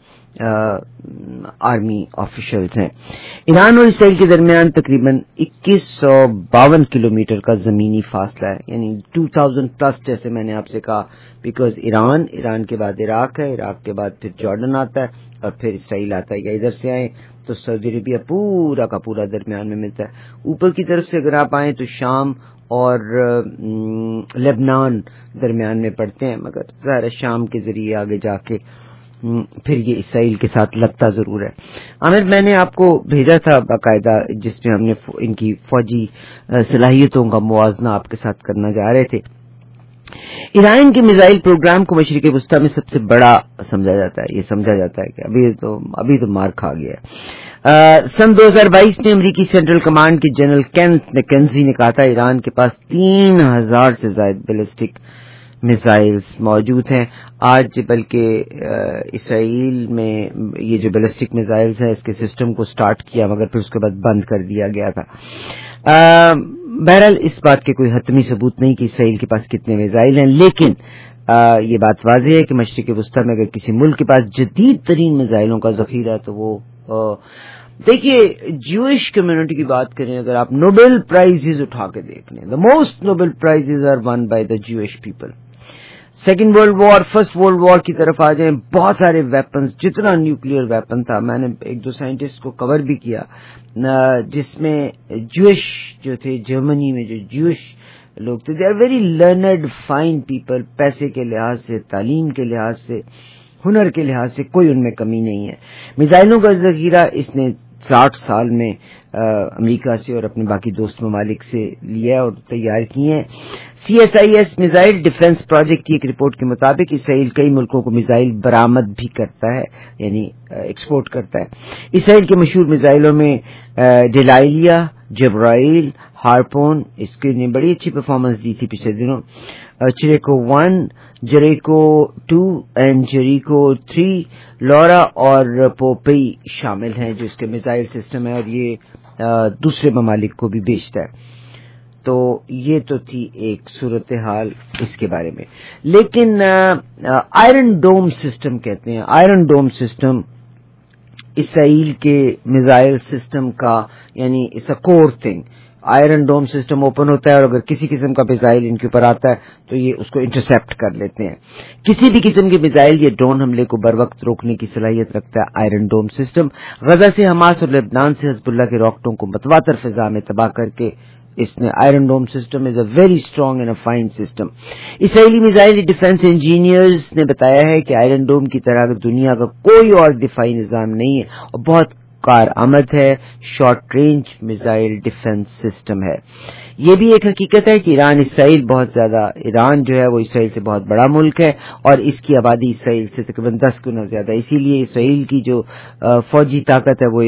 آرمی آفیشلز ہیں. ایران اور اسرائیل کے درمیان تقریباً 2152 کلومیٹر کا زمینی فاصلہ ہے, یعنی 2000 پلس, جیسے میں نے آپ سے کہا, بیکاز ایران کے بعد عراق ہے, عراق کے بعد پھر جارڈن آتا ہے اور پھر اسرائیل آتا ہے. یا ادھر سے آئیں تو سعودی عربیہ پورا کا پورا درمیان میں ملتا ہے. اوپر کی طرف سے اگر آپ آئیں تو شام اور لبنان درمیان میں پڑتے ہیں, مگر ظاہر شام کے ذریعے آگے جا کے پھر یہ اسرائیل کے ساتھ لگتا ضرور ہے. عامر, میں نے آپ کو بھیجا تھا باقاعدہ جس میں ہم نے ان کی فوجی صلاحیتوں کا موازنہ آپ کے ساتھ کرنا چاہ رہے تھے. ایران کے میزائل پروگرام کو مشرق وسطیٰ میں سب سے بڑا سمجھا جاتا ہے. یہ سمجھا جاتا ہے کہ ابھی تو مار کھا گیا ہے. سن 2022 میں امریکی سینٹرل کمانڈ کے جنرل کینتھ میکنزی نے کہا تھا ایران کے پاس 3,000 سے زائد بیلسٹک میزائلز موجود ہیں. آج بلکہ اسرائیل میں یہ جو بیلسٹک میزائلز ہیں اس کے سسٹم کو سٹارٹ کیا, مگر پھر اس کے بعد بند کر دیا گیا تھا. بہرحال اس بات کے کوئی حتمی ثبوت نہیں کہ اسرائیل کے پاس کتنے میزائل ہیں, لیکن یہ بات واضح ہے کہ مشرق وسطیٰ میں اگر کسی ملک کے پاس جدید ترین میزائلوں کا ذخیرہ ہے تو وہ دیکھیے, جوئش کمیونٹی کی بات کریں, اگر آپ نوبل پرائزز اٹھا کے دیکھ لیں, the most Nobel prizes are won by the Jewish people. Second world war, first world war کی طرف آ جائیں, بہت سارے ویپنز, جتنا نیوکلیئر ویپن تھا, میں نے ایک دو سائنٹسٹ کو کور بھی کیا جس میں جوئش جو تھے, جرمنی میں جو جوئش لوگ تھے, they are very learned fine people. پیسے کے لحاظ سے, تعلیم کے لحاظ سے, ہنر کے لحاظ سے کوئی ان میں کمی نہیں ہے. میزائلوں کا ذخیرہ اس نے 60 سال میں امریکہ سے اور اپنے باقی دوست ممالک سے لیا اور تیار کیے ہیں. CSIS میزائل ڈیفنس پروجیکٹ کی ایک رپورٹ کے مطابق اسرائیل کئی ملکوں کو میزائل برآمد بھی کرتا ہے, یعنی ایکسپورٹ کرتا ہے. اسرائیل کے مشہور میزائلوں میں ڈیلائلیا, جبرائیل, ہارپون, اس کے نے بڑی اچھی پرفارمنس دی تھی پچھلے دنوں. چریکو 1, جریکو 2 اینڈ جریکو 3, لورا اور پوپئی شامل ہیں جو اس کے میزائل سسٹم ہے, اور یہ دوسرے ممالک کو بھی بیچتا ہے. تو یہ تو تھی ایک صورتحال اس کے بارے میں. لیکن آئرن ڈوم سسٹم کہتے ہیں, آئرن ڈوم سسٹم اسرائیل کے میزائل سسٹم کا, یعنی it's a core thing. Iron dome system open ہوتا ہے اور اگر کسی قسم کا میزائل ان کے اوپر آتا ہے تو یہ اس کو انٹرسیپٹ کر لیتے ہیں. کسی بھی قسم کے میزائل یا ڈرون حملے کو بر وقت روکنے کی صلاحیت رکھتا ہے آئرن ڈوم سسٹم. غزہ سے حماس اور لبنان سے حزب اللہ کے راکٹوں کو متواتر فضا میں تباہ کر کے اس نے iron dome system is a very strong and a fine system. اسرائیلی میزائل ڈیفنس انجینئرز نے بتایا ہے کہ آئرن ڈوم کی طرح دنیا کا کوئی اور دفاعی نظام نہیں ہے اور بہت کارآمد ہے. Short range missile defence system ہے. یہ بھی ایک حقیقت ہے کہ ایران جو ہے وہ اسرائیل سے بہت بڑا ملک ہے اور اس کی آبادی اسرائیل سے تقریباً 10 گنا زیادہ. اسی لیے اسرائیل کی جو فوجی طاقت ہے وہ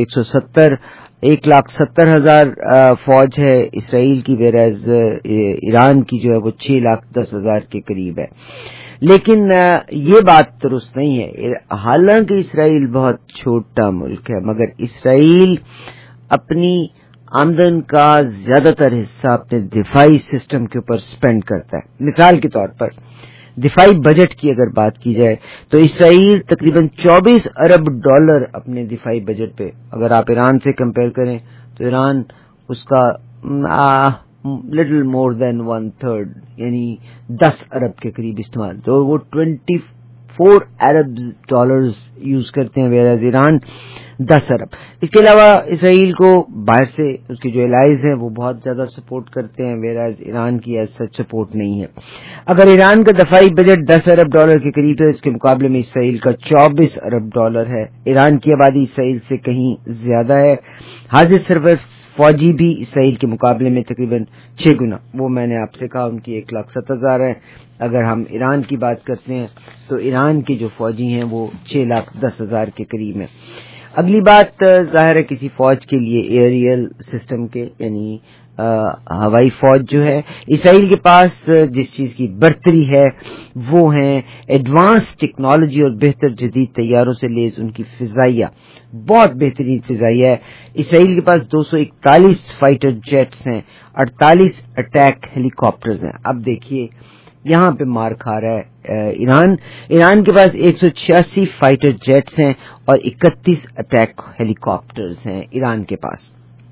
1,70,000 فوج ہے اسرائیل کی، ویرز ایران کی جو ہے وہ 6,10,000 کے قریب ہے. لیکن یہ بات درست نہیں ہے. حالانکہ اسرائیل بہت چھوٹا ملک ہے مگر اسرائیل اپنی آمدن کا زیادہ تر حصہ اپنے دفاعی سسٹم کے اوپر سپینڈ کرتا ہے. مثال کے طور پر دفاعی بجٹ کی اگر بات کی جائے تو اسرائیل تقریباً $24 ارب اپنے دفاعی بجٹ پہ، اگر آپ ایران سے کمپیئر کریں تو ایران اس کا لٹل مور دین 1/3 یعنی 10 ارب کے قریب استعمال، تو وہ 24 ارب ڈالرز یوز کرتے ہیں، ویرز ایران 10 ارب. اس کے علاوہ اسرائیل کو باہر سے اس کے جو الائز ہیں وہ بہت زیادہ سپورٹ کرتے ہیں، ویرز ایران کی ایز سچ سپورٹ نہیں ہے. اگر ایران کا دفاعی بجٹ 10 ارب ڈالر کے قریب ہے، اس کے مقابلے میں اسرائیل کا 24 ارب ڈالر ہے. ایران کی آبادی اسرائیل سے کہیں زیادہ ہے. حاضر سروس فوجی بھی اسرائیل کے مقابلے میں تقریباً 6 گنا، وہ میں نے آپ سے کہا ان کی 1,07,000 ہے. اگر ہم ایران کی بات کرتے ہیں تو ایران کے جو فوجی ہیں وہ 6,10,000 کے قریب ہیں. اگلی بات ظاہر ہے کسی فوج کے لیے ایئریل سسٹم کے یعنی ہوائی فوج جو ہے، اسرائیل کے پاس جس چیز کی برتری ہے وہ ہیں ایڈوانس ٹیکنالوجی اور بہتر جدید طیاروں سے لیز ان کی فضائیہ، بہت بہترین فضائیہ ہے. اسرائیل کے پاس 241 فائٹر جیٹس ہیں، 48 اٹیک ہیلی کاپٹرز ہیں. اب دیکھیے یہاں پہ مار کھا رہا ہے ایران کے پاس 186 فائٹر جیٹس ہیں اور 31 اٹیک ہیلی کاپٹرز ہیں ایران کے پاس.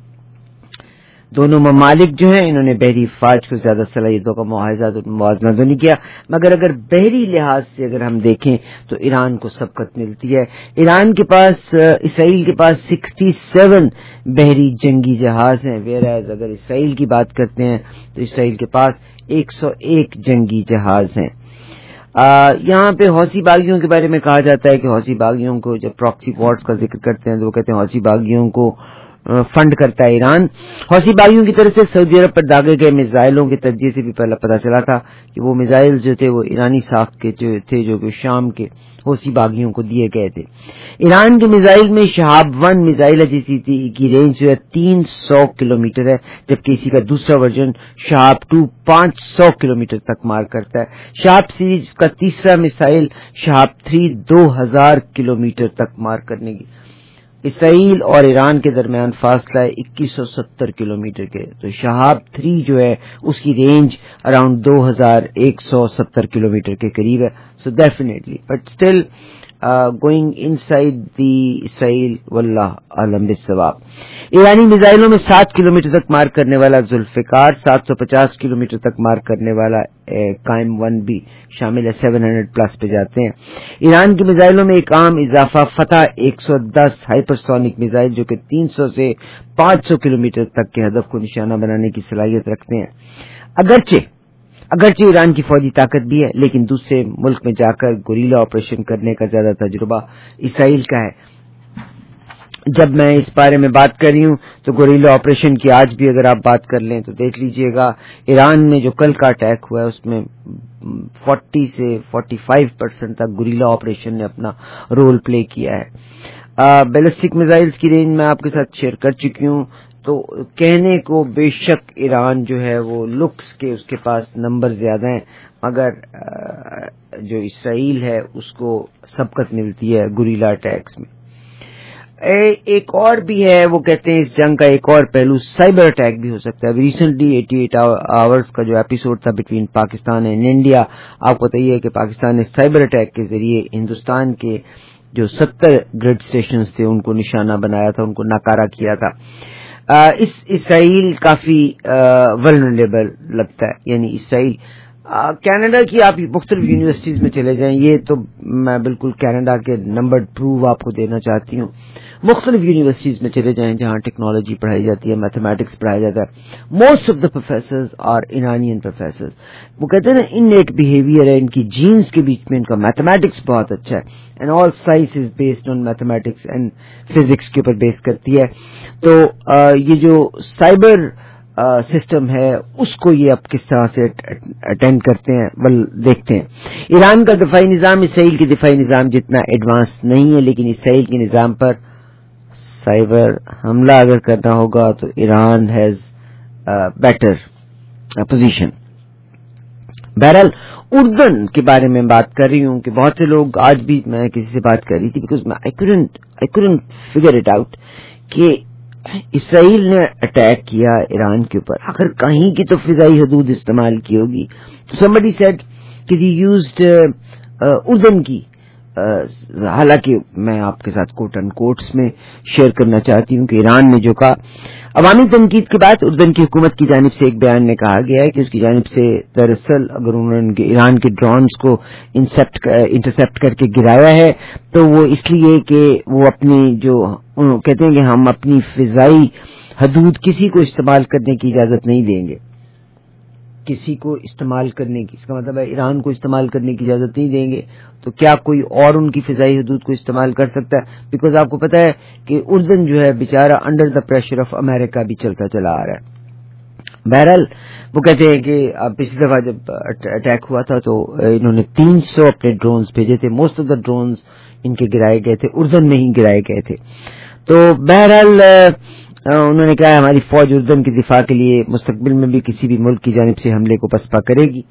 دونوں ممالک جو ہیں انہوں نے بحری فوج کو زیادہ صلاحیتوں کا موازنہ تو نہیں کیا، مگر اگر بحری لحاظ سے اگر ہم دیکھیں تو ایران کو سبقت ملتی ہے. ایران کے پاس اسرائیل کے پاس 67 بحری جنگی جہاز ہیں، ویرز اگر اسرائیل کی بات کرتے ہیں تو اسرائیل کے پاس 101 جنگی جہاز ہیں. یہاں پہ حوثی باغیوں کے بارے میں کہا جاتا ہے کہ حوثی باغیوں کو جب پراکسی وارز کا ذکر کرتے ہیں تو وہ کہتے ہیں حوثی باغیوں کو فنڈ کرتا ہے ایران. حوثی باغیوں کی طرف سے سعودی عرب پر داغے گئے میزائلوں کے تجزیے سے بھی پہلا پتہ چلا تھا کہ وہ میزائل جو تھے وہ ایرانی ساخت کے تھے جو کہ شام کے حوثی باغیوں کو دیے گئے تھے. ایران کے میزائل میں شہاب 1 میزائل ہے جس کی رینج جو ہے 300 کلومیٹر ہے، جبکہ اسی کا دوسرا ورژن شہاب 2 500 کلومیٹر تک مار کرتا ہے. شہاب سیریز کا تیسرا میزائل شہاب 3 2000 کلومیٹر تک مار کرنے کی. اسرائیل اور ایران کے درمیان فاصلہ ہے 2170 کلومیٹر کے، تو شہاب 3 جو ہے اس کی رینج اراؤنڈ 2170 کلومیٹر کے قریب ہے. So definitely but still going inside the Israel واللہ عالم بالصواب. ایرانی میزائلوں میں 7 کلومیٹر تک مار کرنے والا ذوالفقار، 750 کلومیٹر تک مار کرنے والا قائم 1 بھی شامل ہے، 700 پلس پہ جاتے ہیں. ایران کے میزائلوں میں ایک عام اضافہ فتح 110 ہائپرسونک میزائل جو کہ 300 سے 500 کلومیٹر تک کے ہدف کو نشانہ بنانے کی صلاحیت رکھتے ہیں. اگرچہ ایران کی فوجی طاقت بھی ہے لیکن دوسرے ملک میں جا کر گوریلا آپریشن کرنے کا زیادہ تجربہ اسرائیل کا ہے. جب میں اس بارے میں بات کر رہی ہوں تو گوریلا آپریشن کی آج بھی اگر آپ بات کر لیں تو دیکھ لیجئے گا ایران میں جو کل کا اٹیک ہوا ہے اس میں 40 سے 45% تک گوریلا آپریشن نے اپنا رول پلے کیا ہے. بیلسٹک میزائلز کی رینج میں آپ کے ساتھ شیئر کر چکی ہوں. تو کہنے کو بے شک ایران جو ہے وہ لکس کے اس کے پاس نمبر زیادہ ہیں، مگر جو اسرائیل ہے اس کو سبقت ملتی ہے گوریلا اٹیکس میں. ایک اور بھی ہے، وہ کہتے ہیں اس جنگ کا ایک اور پہلو سائبر اٹیک بھی ہو سکتا ہے. ریسنٹلی 88 آورز کا جو ایپیسوڈ تھا بٹوین پاکستان اینڈ انڈیا، آپ کو بتائیے کہ پاکستان نے سائبر اٹیک کے ذریعے ہندوستان کے جو 70 گریڈ سٹیشنز تھے ان کو نشانہ بنایا تھا، ان کو ناکارہ کیا تھا. اسرائیل کافی ولنریبل لگتا ہے. یعنی اسرائیل کینیڈا کی آپ مختلف یونیورسٹیز میں چلے جائیں, یہ تو میں بالکل کینیڈا کے نمبر پروف آپ کو دینا چاہتی ہوں. مختلف یونیورسٹیز میں چلے جائیں جہاں ٹیکنالوجی پڑھائی جاتی ہے, میتھمیٹکس پڑھایا جاتا ہے. Most of the professors are Iranian professors. وہ کہتے ہیں نا انیٹ بہیویئر ہے ان کی, جینز کے بیچ میں ان کا میتھمیٹکس بہت اچھا ہے. And all science is based on mathematics and physics کے اوپر بیس کرتی ہے. تو یہ جو سائبر سسٹم ہے اس کو یہ اب کس طرح سے اٹینڈ کرتے ہیں بل دیکھتے ہیں. ایران کا دفاعی نظام اسرائیل کے دفاعی نظام جتنا ایڈوانس نہیں ہے, لیکن اسرائیل کے نظام پر سائبر حملہ اگر کرنا ہوگا تو ایران ہیز بیٹر پوزیشن. بہرحال اردن کے بارے میں بات کر رہی ہوں کہ بہت سے لوگ, آج بھی میں کسی سے بات کر رہی تھی because I couldn't figure it out کہ اسرائیل نے اٹیک کیا ایران کے اوپر, اگر کہیں کی تو فضائی حدود استعمال کی ہوگی. تو somebody said کہ they used اردن کی, حالانکہ میں آپ کے ساتھ کوٹ اینڈ کوٹس میں شیئر کرنا چاہتی ہوں کہ ایران نے جو کہا, عوامی تنقید کے بعد اردن کی حکومت کی جانب سے ایک بیان میں کہا گیا ہے کہ اس کی جانب سے دراصل اگر انہوں نے ایران کے ڈرونز کو انٹرسپٹ کر کے گرایا ہے تو وہ اس لیے کہ وہ اپنی جو کہتے ہیں کہ ہم اپنی فضائی حدود کسی کو استعمال کرنے کی اجازت نہیں دیں گے. کسی کو استعمال کرنے کی, اس کا مطلب ہے ایران کو استعمال کرنے کی اجازت نہیں دیں گے. تو کیا کوئی اور ان کی فضائی حدود کو استعمال کر سکتا ہے؟ بیکاز آپ کو پتا ہے کہ اردن جو ہے بیچارہ انڈر دا پریشر آف امریکہ بھی چلتا چلا آ رہا ہے. بہرحال وہ کہتے ہیں کہ پچھلی دفعہ جب اٹیک ہوا تھا تو انہوں نے 300 اپنے ڈرونز بھیجے تھے. موسٹ آف دا ڈرونز ان کے گرائے گئے تھے, اردن میں ہی گرائے گئے تھے. تو بہرحال انہوں نے کہا ہماری فوج اردن کے دفاع کے لیے مستقبل میں بھی کسی بھی ملک کی جانب سے حملے کو پسپا کرے گی.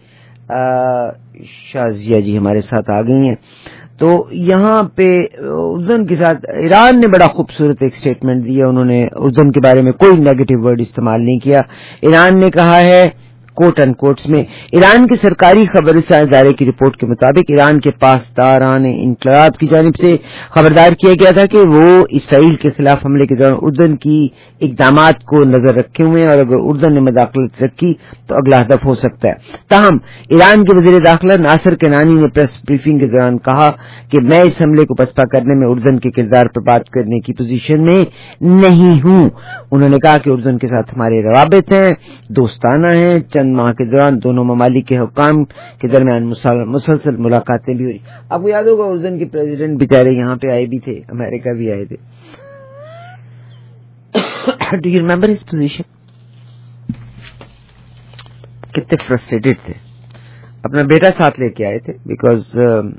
شازیہ جی ہمارے ساتھ آ گئی ہیں. تو یہاں پہ اردن کے ساتھ ایران نے بڑا خوبصورت ایک سٹیٹمنٹ دیا. انہوں نے اردن کے بارے میں کوئی نیگیٹو ورڈ استعمال نہیں کیا. ایران نے کہا ہے کوٹ اینڈ کوٹس میں, ایران کے سرکاری خبر رساں ادارے کی رپورٹ کے مطابق ایران کے پاسداران انقلاب کی جانب سے خبردار کیا گیا تھا کہ وہ اسرائیل کے خلاف حملے کے دوران اردن کی اقدامات کو نظر رکھے ہوئے ہیں اور اگر اردن نے مداخلت رکھی تو اگلا ہدف ہو سکتا ہے. تاہم ایران کے وزیر داخلہ ناصر کنانی نے پریس بریفنگ کے دوران کہا کہ میں اس حملے کو پسپا کرنے میں اردن کے کردار پر بات کرنے کی پوزیشن میں نہیں ہوں. انہوں نے کہا کہ اردن کے ساتھ ہمارے روابط ہیں, دوستانہ ہیں. چند ماہ کے دوران دونوں ممالک کے حکام کے درمیان مسلسل ملاقاتیں بھی ہو رہی. آپ کو یاد ہوگا اردن کے پریزیڈنٹ بیچارے یہاں پہ آئے بھی تھے, امریکہ بھی آئے تھے. Do you remember his position? کتنے فرسٹریٹڈ تھے. اپنا بیٹا ساتھ لے کے آئے تھے بیکاز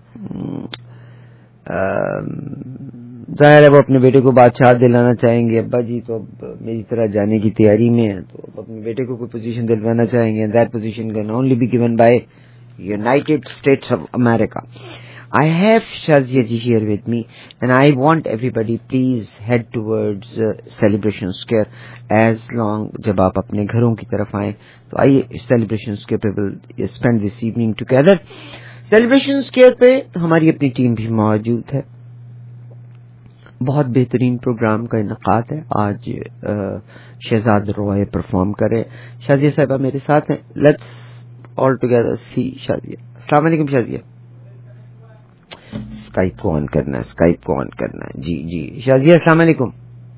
ظاہر ہے وہ اپنے بیٹے کو بادشاہ دلانا چاہیں گے. ابا جی تو اب میری طرح جانے کی تیاری میں ہیں, تو اب اپنے بیٹے کو کوئی پوزیشن دلوانا چاہیں گے. That position can only be given by United States of America. I have Shazia ji here with me and I want everybody please head towards Celebration Square as long جب آپ اپنے گھروں کی طرف آئیں تو آئیے Celebration Square پہ we'll spend this evening together. Celebration Square پہ ہماری اپنی ٹیم بھی موجود ہے. بہت بہترین پروگرام کا انعقاد ہے. آج شہزاد روئے پرفارم کرے. شازیہ صاحبہ میرے ساتھ ہیں. Let's all together see Shazia. السلام علیکم شازیہ. اسکائپ کو آن کرنا ہے, اسکائپ کو آن کرنا ہے. جی جی شازیہ السلام علیکم.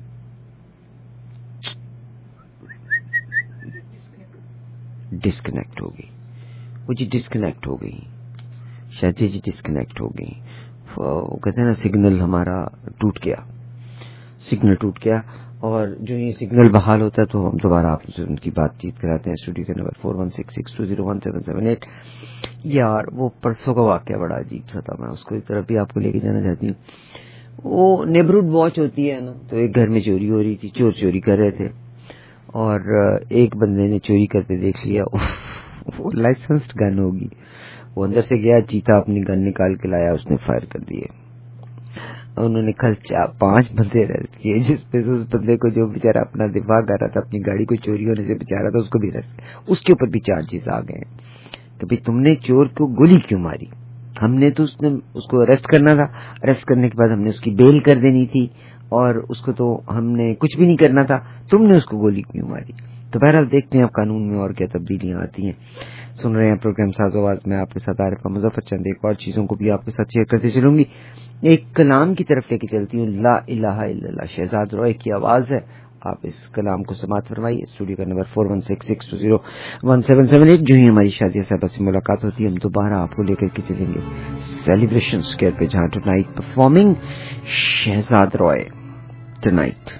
ڈسکنیکٹ ہو گئی وہ جی, ڈسکنیکٹ ہو گئی شازیہ جی, ڈسکنیکٹ ہو گئی. وہ کہتے ہیں نا سگنل ہمارا ٹوٹ گیا, سگنل ٹوٹ گیا. اور جو یہ سگنل بحال ہوتا ہے تو ہم دوبارہ آپ سے ان کی بات چیت کراتے ہیں. اسٹوڈیو کے نمبر 4166201778. یار وہ پرسوں کا واقعہ بڑا عجیب سا تھا, میں اس کو ایک طرف بھی آپ کو لے کے جانا چاہتی ہوں. وہ نیبرہڈ واچ ہوتی ہے نا, تو ایک گھر میں چوری ہو رہی تھی, چور چوری کر رہے تھے اور ایک بندے نے چوری کرتے دیکھ لیا. وہ لائسنسڈ گن ہوگی, وہ اندر سے گیا, چیتا اپنی گن نکال کے لایا, اس نے فائر کر دیے. انہوں نے کل 5 بندے ریسٹ کیے, جس پہ اس بندے کو جو بیچارہ اپنا دفاع کر رہا تھا, اپنی گاڑی کو چوری ہونے سے بچا رہا تھا, اس کو بھی ریسٹ. اس کے اوپر بھی چارجز آ گئے کہ بھائی تم نے چور کو گولی کیوں ماری. ہم نے تو اس کو اریسٹ کرنا تھا, اریسٹ کرنے کے بعد ہم نے اس کی بیل کر دینی تھی, اور اس کو تو ہم نے کچھ بھی نہیں کرنا تھا, تم نے اس کو گولی کیوں ماری؟ تو بہرحال دیکھتے ہیں اب قانون میں اور کیا تبدیلیاں آتی ہیں. سن رہے ہیں پروگرام ساز آواز میں آپ کے ساتھ عارف مظفر. چند ایک اور چیزوں کو بھی آپ کے ساتھ شیئر کرتے چلوں گی. ایک کلام کی طرف لے کے چلتی ہوں, لا الہ الا اللہ, شہزاد روئے کی آواز ہے. آپ اس کلام کو سماعت فرمائیے. اسٹوڈیو کا نمبر 4166201778. جو ہی ہماری شادیہ صاحبہ سے ملاقات ہوتی ہے ہم دوبارہ آپ کو لے کر کے چلیں گے سیلیبریشن اسکوائر پہ, جہاں ٹونائٹ پرفارمنگ شہزاد روئے ٹونائٹ.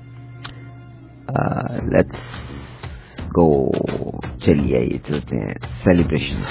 Let's go. چلیے یہ چلتے ہیں سیلیبریشن.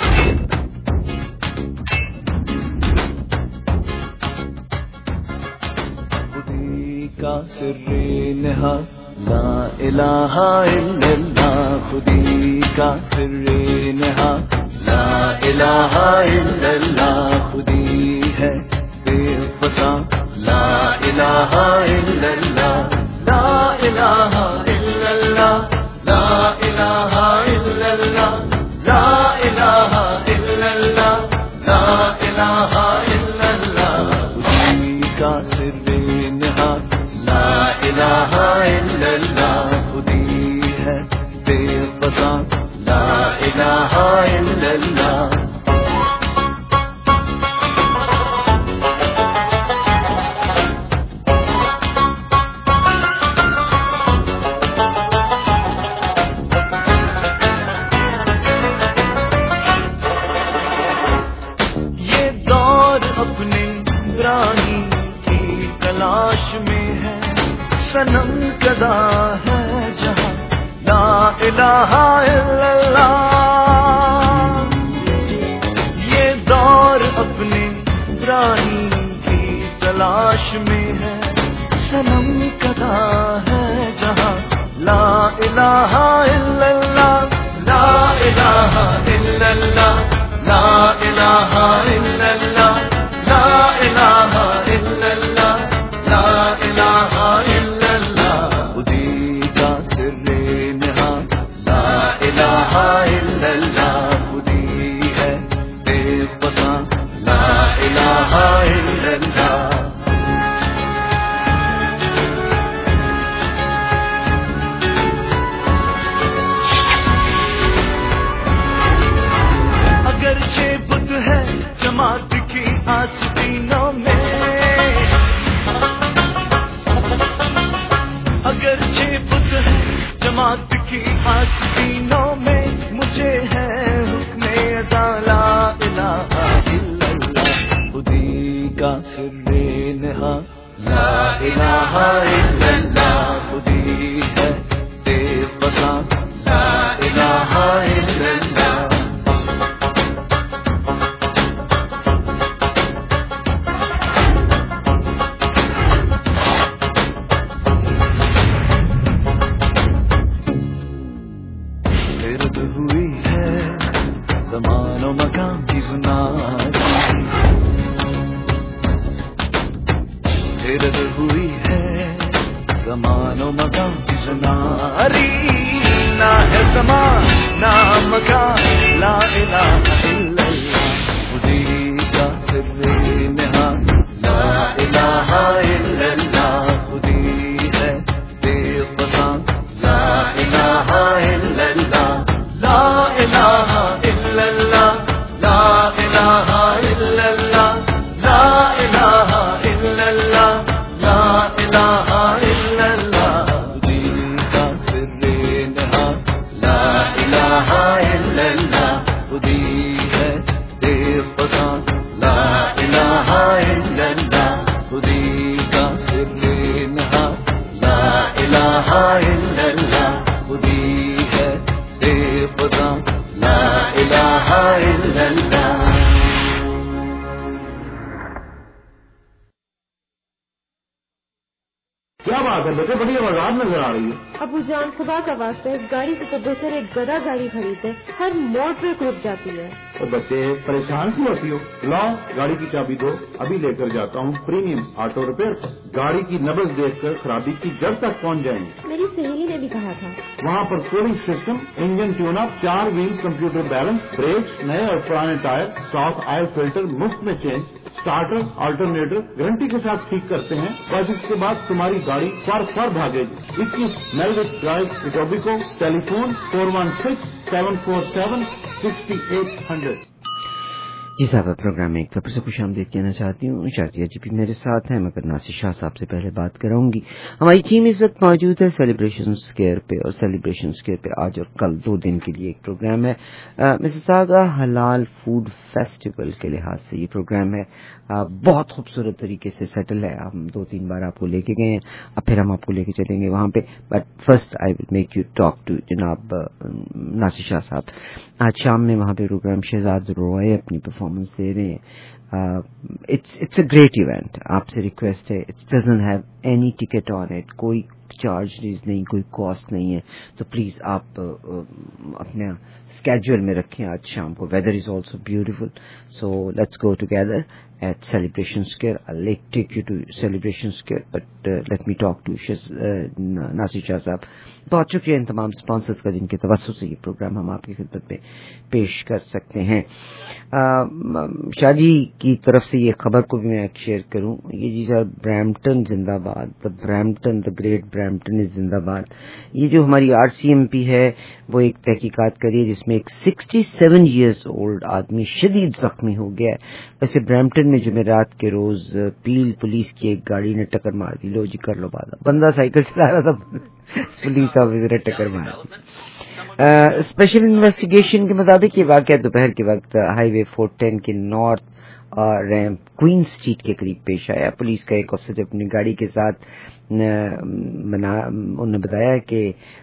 خودی کا سر نہا لا الہ الا اللہ, خودی کا سر نہا لا الہ الا اللہ, خودی ہے بے وفا لا الہ الا اللہ, لا الہ الا اللہ, لا الہ الا اللہ, لا الہ الا اللہ, لا الہ الا اللہ. خودی کا سر نہا لا الہ الا اللہ, خودی ہے بے وفا لا الہ الا اللہ. صنم کدا ہے جہاں لا الہ الا اللہ, یہ دور اپنے رانی کی تلاش میں ہے. صنم کدا ہے جہاں لا الہ الا اللہ, لا الہ الا اللہ, لا الہ الا اللہ, لا الہ الا اللہ, لا الہ الا اللہ. خودی کا سر نہا لا الہ الا اللہ, خودی ہے بے وفا لا الہ الا اللہ. اگرچہ بت ہے جماعت کی آستینوں میں, اگرچہ بت ہے جماعت کی آستینوں میں, مجھے ہے حکم ادا لا الہ الا اللہ. خودی کا سر نہا لا الہ الا اللہ, خودی ہے بے وفا لا الہ الا اللہ. زمان و مکان کی زناری پھر ہوئی ہے, زمان و مکان کی زناری, نہ ہے زمان نہ مکان لا الہ الا اللہ. خودی کا سر نہا لا الہ الا اللہ, خودی ہے بے وفا لا الہ الا اللہ, لا الہ الا اللہ, لا الہ الا اللہ, لا الہ الا اللہ, لا الہ الا اللہ. خودی کا سر نہا لا الہ الا اللہ, خودی ہے بے وفا لا الہ الا اللہ. خودی کا سر نہا لا الہ الا اللہ, خودی ہے بے وفا لا الہ الا اللہ. کیا بات ہے بیٹے, بڑی آواز نظر آ رہی ہے. ابو جان خدا کا واسطہ اس گاڑی سے تو بہتر ایک گدا گاڑی خریدے, ہر موڑ پہ رک جاتی ہے. तो बच्चे परेशान क्यों होती हो? लाओ गाड़ी की चाबी दो, अभी लेकर जाता हूँ प्रीमियम ऑटो रिपेयर पर। गाड़ी की नब्ज देखकर खराबी की जड़ तक पहुँच जाएंगे। मेरी सहेली ने भी कहा था। वहाँ पर cooling system, engine tune up, 4 wheel computer balance, brakes, नए और पुराने टायर, साफ ऑयल फिल्टर मुफ्त में चेंज, स्टार्टर ऑल्टरनेटर गारंटी के साथ ठीक करते हैं। बस इसके बाद तुम्हारी गाड़ी फर भागेगी। 21 मेलविट ड्राइव, इटोबिको। टेलीफोन 416-747-6800। जी साहब, प्रोग्राम में एक बार से खुश आमदीद कहना चाहती हूँ। शाजिया जी भी मेरे साथ हैं, मगर नासिर शाह साहब से पहले बात कराऊंगी। हमारी टीम इस वक्त मौजूद है सेलिब्रेशन स्क्वायर पे, और सेलिब्रेशन स्क्वायर पे आज और कल 2 दिन के लिए एक प्रोग्राम है। मिसिसागा हलाल फूड फेस्टिवल के लिहाज से ये प्रोग्राम है। बहुत खूबसूरत तरीके से सेटल है। हम 2-3 बार आपको लेके गए हैं, अब फिर हम आपको लेके चलेंगे वहां पे। But first I will make you talk to जनाब नासिर शाह साहब। आज शाम में वहां पे प्रोग्राम शहजाद रॉय अपनी परफॉर्मेंस दे रहे हैं। It's a great event. आपसे रिक्वेस्ट है, it doesn't have any ticket on it, कोई चार्जेस नहीं, कोई कॉस्ट नहीं है। तो प्लीज आप अपने स्केड्यूल में रखें आज शाम को। Weather is also beautiful, so let's go together at Celebration Square. I'll take you to Celebration Square, but let me talk to Nasir Shah साहब। बहुत शुक्रिया इन तमाम स्पॉन्सर्स का जिनके तवज्जो से ये प्रोग्राम हम आपकी खिदमत में पेश कर सकते हैं। शाह जी की तरफ से ये खबर को भी मैं शेयर करूं। ये जी सर, ब्रैम्पटन जिंदाबाद, द ग्रेट ब्रैम्पटन इज जिंदाबाद। ये जो हमारी RCMP है वो एक तहकीकात करी है जिसमें एक 67 ईयर्स ओल्ड आदमी शदीद जख्मी हो गया है। वैसे ब्रैम्पटन में जुमेरात के रोज पील पुलिस की एक गाड़ी ने टक्कर मार दी। लो जी, कर लो बात। बंदा साइकिल चला रहा था, पुलिस ऑफिसर ने टक्कर मार दी। स्पेशल इन्वेस्टिगेशन के मुताबिक ये वाकया दोपहर के वक्त हाईवे 410 के नॉर्थ रैम्प क्वीन स्ट्रीट के करीब पेश आया। पुलिस का एक अफसर जब अपनी गाड़ी के साथ उन्होंने बताया कि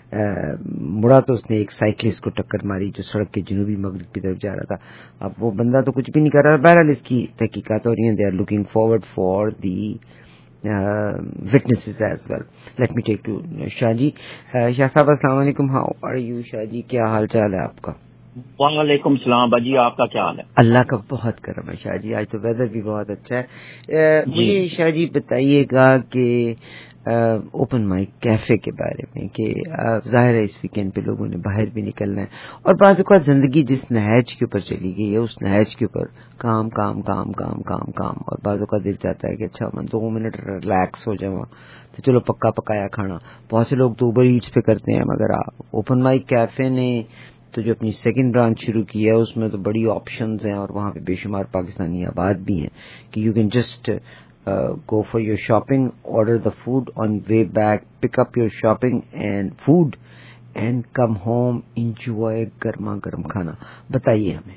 मुड़ा तो उसने एक साइकिलिस्ट को टक्कर मारी जो सड़क के जनूबी मगरिब की तरफ जा रहा था। अब वो बंदा तो कुछ भी नहीं कर रहा था। बहरहाल इसकी तहकीकात हो रही है। They are looking forward for the witnesses as well. Let me take to Shah ji. Shah साहब अस्सलाम वालेकुम, how are you? Shah ji, क्या हाल चाल है आपका? वालेकुम सलाम बाजी, आपका क्या हाल है? अल्लाह का बहुत करम है शाह जी, आज तो वेदर भी बहुत अच्छा है। मुझे शाह जी बताइएगा कि ओपन माइक कैफे के बारे में, कि जाहिर है इस वीकेंड पे लोगों ने बाहर भी निकलना है और बाज़ औक़ात जिंदगी जिस नहज के ऊपर चली गई है उस नहज के ऊपर काम काम काम काम काम काम, और बाज़ औक़ात दिल चाहता है कि अच्छा मैं 2 मिनट रिलैक्स हो जाऊँ तो चलो पक्का पकाया खाना। बहुत से लोग तो उबर ईट्स पे करते हैं, मगर ओपन माइक कैफे ने तो जो अपनी सेकंड ब्रांच शुरू की है उसमें तो बड़ी ऑप्शंस हैं और वहाँ पे बेशुमार पाकिस्तानी आबाद भी हैं कि you can just go for your shopping, order the food on way back, pick up your shopping and food and come home, enjoy गर्मा गर्म खाना। बताइए हमें।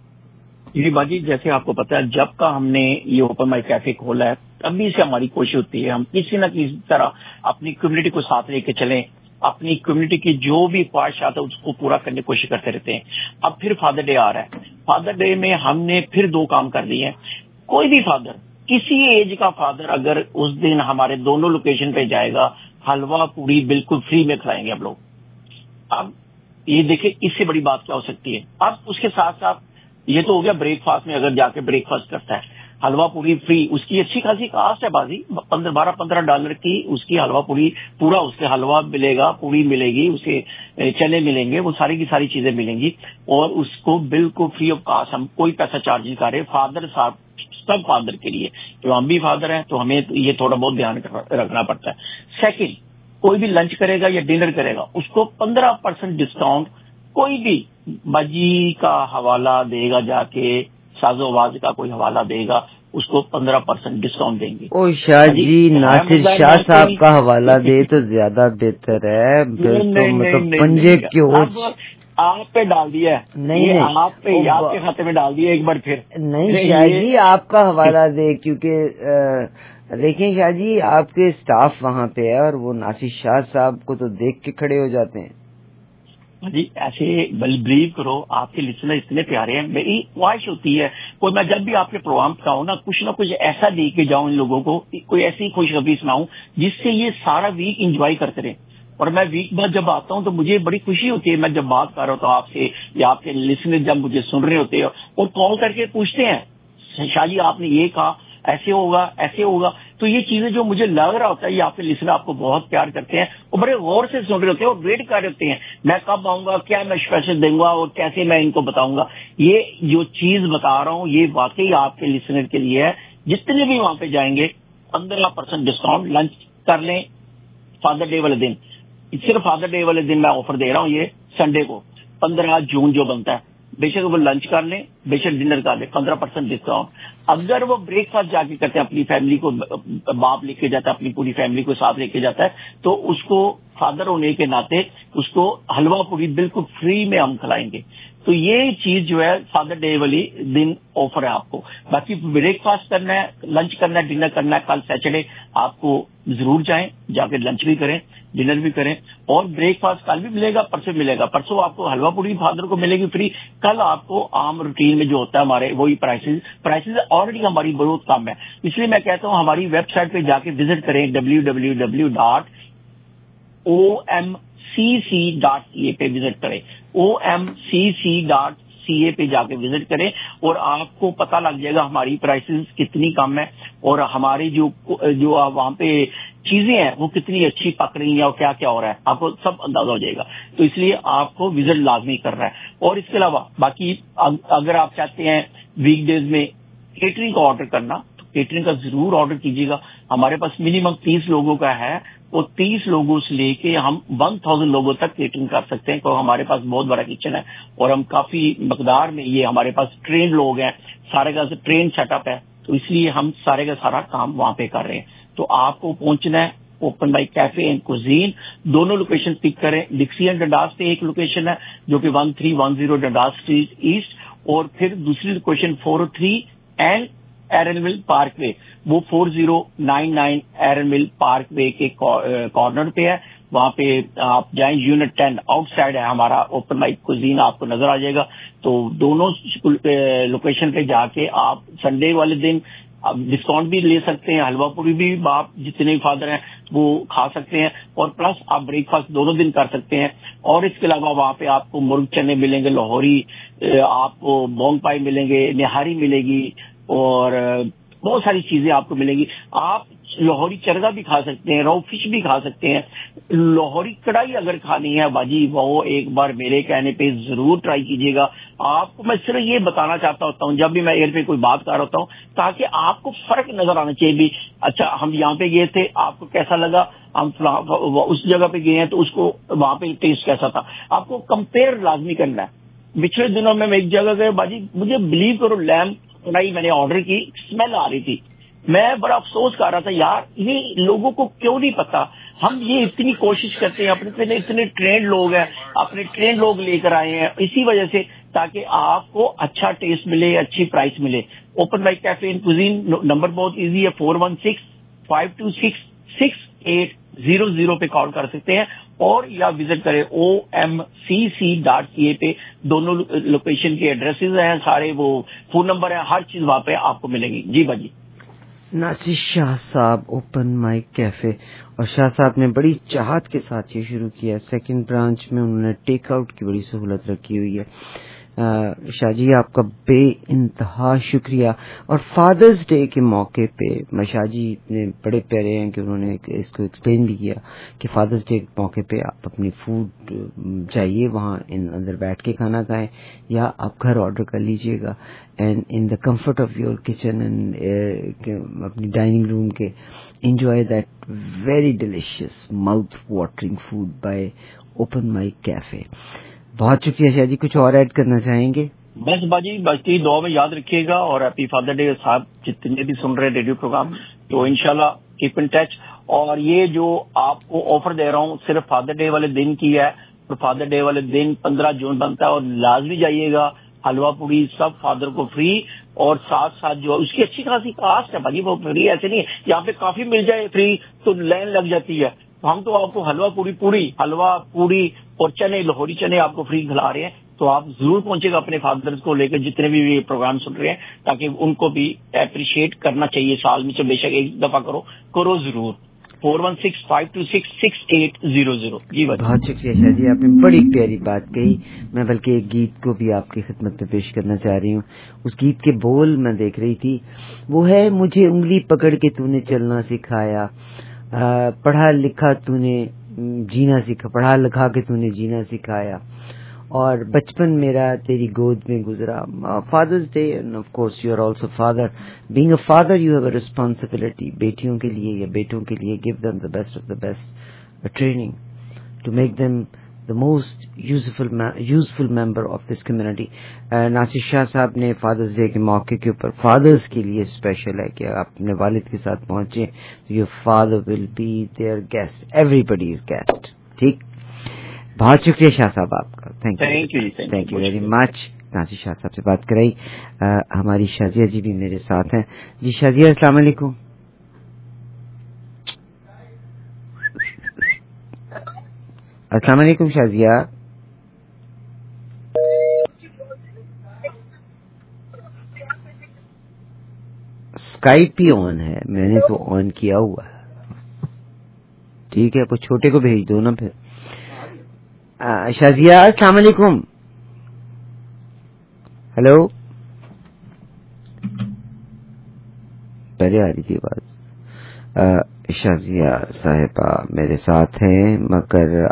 जी बाजी, जैसे आपको पता है जब का हमने ये ओपन माइक कैफे खोला है तभी से हमारी कोशिश होती है हम किसी न किसी तरह अपनी कम्युनिटी को साथ लेके चलें, अपनी कम्युनिटी की जो भी ख्वाहिशात है उसको पूरा करने की कोशिश करते रहते हैं। अब फिर फादर डे आ रहा है, फादर डे में हमने फिर 2 काम कर दिए हैं। कोई भी फादर, किसी एज का फादर अगर उस दिन हमारे दोनों लोकेशन पे जाएगा, हलवा पूरी बिल्कुल फ्री में खिलाएंगे हम लोग। अब ये देखिए इससे बड़ी बात क्या हो सकती है। अब उसके साथ साथ ये तो हो गया ब्रेकफास्ट में, अगर जाके ब्रेकफास्ट करता है हलवा पूरी फ्री, उसकी अच्छी खासी कास्ट है बाजी, $12-15 की उसकी हलवा पूरी, पूरा उसके हलवा मिलेगा, पूरी मिलेगी, उसे चने मिलेंगे, वो सारी की सारी चीजें मिलेंगी और उसको बिल्कुल फ्री ऑफ कास्ट, हम कोई पैसा चार्ज नहीं कर रहे। फादर साहब सब फादर के लिए, तो हम भी फादर हैं तो हमें ये थोड़ा बहुत ध्यान रखना पड़ता है। सेकंड, कोई भी लंच करेगा या डिनर करेगा उसको 15% डिस्काउंट, कोई भी बाजी का हवाला देगा, जाके साजो आवाज का कोई हवाला देगा उसको 15% डिस्काउंट देंगे। ओ शाह जी, नासिर शाह साहब का हवाला दे तो ज्यादा बेहतर है, मतलब पंजे क्यों आप पे डाल दिया है, नहीं आप पे आपके खाते में डाल दिया एक बार फिर। नहीं शाह जी, आपका हवाला दे, क्योंकि देखें शाह जी आपके स्टाफ वहाँ पे है और वो नासिर शाह साहब को तो देख के खड़े हो जाते हैं। जी ऐसे बिलीव करो, आपके लिसनर इतने प्यारे हैं, मेरी ख्वाहिश होती है कोई मैं जब भी आपके प्रोग्राम पे आऊँ ना कुछ ऐसा दे के जाऊँ इन लोगों को, कोई ऐसी खुशखबरी सुनाऊं जिससे ये सारा वीक एंजॉय करते रहे। اور میں ویک بعد جب آتا ہوں تو مجھے بڑی خوشی ہوتی ہے. میں جب بات کر رہا ہوتا ہوں آپ سے یا آپ کے لسنر جب مجھے سن رہے ہوتے ہیں اور کال کر کے پوچھتے ہیں شاہ جی آپ نے یہ کہا ایسے ہوگا ایسے ہوگا, تو یہ چیزیں جو مجھے لگ رہا ہوتا ہے یہ آپ کے لسنر آپ کو بہت پیار کرتے ہیں اور بڑے غور سے سن رہے ہوتے ہیں اور ویٹ کر رہے ہوتے ہیں میں کب آؤں گا, کیا میں اسپیشل دوں گا اور کیسے میں ان کو بتاؤں گا. یہ جو چیز بتا رہا ہوں یہ واقعی آپ کے لسنر کے لیے ہے. جتنے بھی وہاں پہ جائیں گے 15% ڈسکاؤنٹ, لنچ کر لیں فادر ڈے والے دن. صرف فادر ڈے والے دن میں آفر دے رہا ہوں, یہ سنڈے کو 15 جون جو بنتا ہے, بے شک وہ لنچ کر لیں بے شک ڈنر کر لیں 15% ڈسکاؤنٹ. اگر وہ بریک فاسٹ جا کے کرتے ہیں اپنی فیملی کو, باپ لے کے جاتا ہے اپنی پوری فیملی کو ساتھ لے کے جاتا ہے, تو اس کو فادر ہونے کے ناطے اس کو حلوہ پوری بالکل فری میں ہم کھلائیں گے. تو یہ چیز جو ہے فادر ڈے والی دن آفر ہے آپ کو. باقی بریک فاسٹ کرنا ہے, لنچ کرنا ہے, ڈنر کرنا ہے, کل سیٹرڈے آپ کو ضرور جائیں, جا کے لنچ بھی کریں ڈنر بھی کریں. اور بریک فاسٹ کل بھی ملے گا, پرسوں ملے گا. پرسوں آپ کو حلوہ پوری فادر کو ملے گی فری. کل آپ کو عام روٹین میں جو ہوتا ہے ہمارے وہی پرائسز آلریڈی ہماری بہت کم ہے. اس لیے میں کہتا ہوں ہماری ویب سائٹ پہ جا کے وزٹ کریں www.omcc.ca پہ وزٹ کریں, omcc.ca پہ جا کے وزٹ کریں اور آپ کو پتہ لگ جائے گا ہماری پرائسز کتنی کم ہے اور ہماری جو وہاں پہ چیزیں ہیں وہ کتنی اچھی پک رہی ہیں اور کیا کیا ہو رہا ہے, آپ کو سب اندازہ ہو جائے گا. تو اس لیے آپ کو وزٹ لازمی کر رہا ہے. اور اس کے علاوہ باقی اگر آپ چاہتے ہیں ویک ڈیز میں کیٹرنگ کا آرڈر کرنا تو کیٹرنگ کا ضرور آرڈر کیجیے گا. ہمارے پاس منیمم 30 لوگوں کا ہے, اور 30 لوگوں سے لے کے ہم 1000 لوگوں تک کیٹرنگ کر سکتے ہیں, کیونکہ ہمارے پاس بہت بڑا کچن ہے اور ہم کافی مقدار میں یہ ہمارے پاس ٹرین لوگ ہیں, سارے کا ٹرین سیٹ اپ ہے, تو اس لیے ہم سارے کا سارا کام وہاں پہ کر رہے ہیں. تو آپ کو پہنچنا ہے open mic cafe and cuisine, دونوں لوکیشن پک کریں. ڈکسی اینڈ ڈنڈاس پہ ایک لوکیشن ہے جو کہ 1310 ڈنڈاس اسٹریٹ ایسٹ, اور پھر دوسری لوکیشن 403 اینڈ ایرن ول پارک وے, وہ 4099 ایرن ول پارک وے کے کارنر پہ ہے. وہاں پہ آپ جائیں, یونٹ 10 آؤٹ سائڈ ہے ہمارا اوپن مائک کوزین, آپ کو نظر آ جائے گا. تو دونوں لوکیشن پہ جا کے آپ سنڈے والے دن آپ ڈسکاؤنٹ بھی لے سکتے ہیں, حلوہ پوری بھی آپ جتنے فادر ہیں وہ کھا سکتے ہیں, اور پلس آپ بریک فاسٹ دونوں دن کر سکتے ہیں. اور اس کے علاوہ وہاں پہ آپ کو مرغ چنے ملیں گے, لاہوری, آپ کو بونگ پائی ملیں گے, نہاری ملے گی, اور بہت ساری چیزیں آپ کو ملیں گی. آپ لاہوری چرگا بھی کھا سکتے ہیں, رو فش بھی کھا سکتے ہیں. لاہوری کڑھائی اگر کھانی ہے باجی وہ ایک بار میرے کہنے پہ ضرور ٹرائی کیجیے گا. آپ کو میں صرف یہ بتانا چاہتا ہوتا ہوں جب بھی میں ایئر پہ کوئی بات کر رہا ہوتا ہوں, تاکہ آپ کو فرق نظر آنا چاہیے بھی اچھا ہم یہاں پہ گئے تھے آپ کو کیسا لگا, ہم اس جگہ پہ گئے ہیں تو اس کو وہاں پہ ٹیسٹ کیسا تھا. آپ کو کمپیئر لازمی کرنا ہے. پچھلے دنوں میں ایک جگہ گئے باجی, مجھے بلیو کرو لیمب کڑھائی میں نے آرڈر کی, اسمیل آ رہی تھی. میں بڑا افسوس کر رہا تھا یار یہ لوگوں کو کیوں نہیں پتا. ہم یہ اتنی کوشش کرتے ہیں, اپنے اتنے ٹرینڈ لوگ ہیں, اپنے ٹرینڈ لوگ لے کر آئے ہیں اسی وجہ سے, تاکہ آپ کو اچھا ٹیسٹ ملے, اچھی پرائس ملے. Open mic cafe and cuisine number بہت ایزی ہے, 416-526-6800 پہ کال کر سکتے ہیں, اور یا وزٹ کریں omcc.ca پہ. دونوں لوکیشن کے ایڈریسز ہیں سارے, وہ فون نمبر ہیں, ہر چیز وہاں پہ آپ کو ملے گی. جی باجی. ناصر شاہ صاحب اوپن مائک کیفے, اور شاہ صاحب نے بڑی چاہت کے ساتھ یہ شروع کیا. سیکنڈ برانچ میں انہوں نے ٹیک آؤٹ کی بڑی سہولت رکھی ہوئی ہے. شاہ جی آپ کا بے انتہا شکریہ. اور فادرز ڈے کے موقع پہ شاہ جی نے بڑے پیارے ہیں کہ انہوں نے اس کو ایکسپلین بھی کیا کہ فادرز ڈے کے موقع پہ آپ اپنی فوڈ چاہیے وہاں اندر بیٹھ کے کھانا کھائیں, یا آپ گھر آرڈر کر لیجئے گا, and in the comfort of your kitchen and اپنی ڈائننگ روم کے enjoy that very delicious mouth watering food by open mic cafe. بہت شکریہ شاہ جی. کچھ اور ایڈ کرنا چاہیں گے؟ بس باجی باقی دعا میں یاد رکھیے گا, اور ہیپی فادر ڈے صاحب جتنے بھی سن رہے ریڈیو پروگرام, تو انشاءاللہ کیپ ان ٹچ. اور یہ جو آپ کو آفر دے رہا ہوں صرف فادر ڈے والے دن کی ہے, اور فادر ڈے والے دن 15 جون بنتا ہے, اور لازمی جائیے گا. حلوہ پوری سب فادر کو فری, اور ساتھ ساتھ جو اس کی اچھی خاصی کاسٹ ہے باجی, وہ فری ایسے نہیں ہے یہاں پہ کافی مل جائے فری تو لائن لگ جاتی ہے. ہم تو آپ کو حلوہ پوری اور چنے, لاہوری چنے آپ کو فری کھلا رہے ہیں. تو آپ ضرور پہنچے گا اپنے فادرز کو لے کر, جتنے بھی پروگرام سن رہے ہیں, تاکہ ان کو بھی اپریشیٹ کرنا چاہیے. سال میں بے شک ایک دفعہ کرو ضرور. 4165266800. جی بہت شکریہ شاہ جی, آپ نے بڑی پیاری بات کہی. میں بلکہ ایک گیت کو بھی آپ کی خدمت میں پیش کرنا چاہ رہی ہوں. اس گیت کے بول میں دیکھ رہی تھی, وہ ہے مجھے انگلی پکڑ کے تو نے چلنا سکھایا, پڑھا لکھا تو نے جینا سکھا, پڑھا لکھا کے تو نے جینا سکھایا, اور بچپن میرا تیری گود میں گزرا. Father's Day, and of course you are also father. Being a father you have a responsibility, بیٹیوں کے لیے یا بیٹوں کے لیے give them the best of the best training to make them the most useful member of this community. Nasir Shah Sahab نے fathers day کے موقع کے اوپر فادرز کے لیے اسپیشل ہے کہ آپ اپنے والد کے ساتھ پہنچے, your father will be their guest, everybody is guest. ٹھیک, بہت شکریہ شاہ صاحب آپ کا. Thank you very much. Nasir Shah Sahab سے بات کرائی. ہماری شازیہ جی بھی میرے ساتھ ہیں. جی شازیہ, السلام علیکم. السلام علیکم شازیہ. اسکائپ ہی آن ہے, میں نے تو آن کیا ہوا ہے. ٹھیک ہے, کچھ چھوٹے کو بھیج دو نا پھر. شازیہ السلام علیکم. ہلو, پہلے آ رہی تھی آواز. شازیہ صاحبہ میرے ساتھ ہیں مگر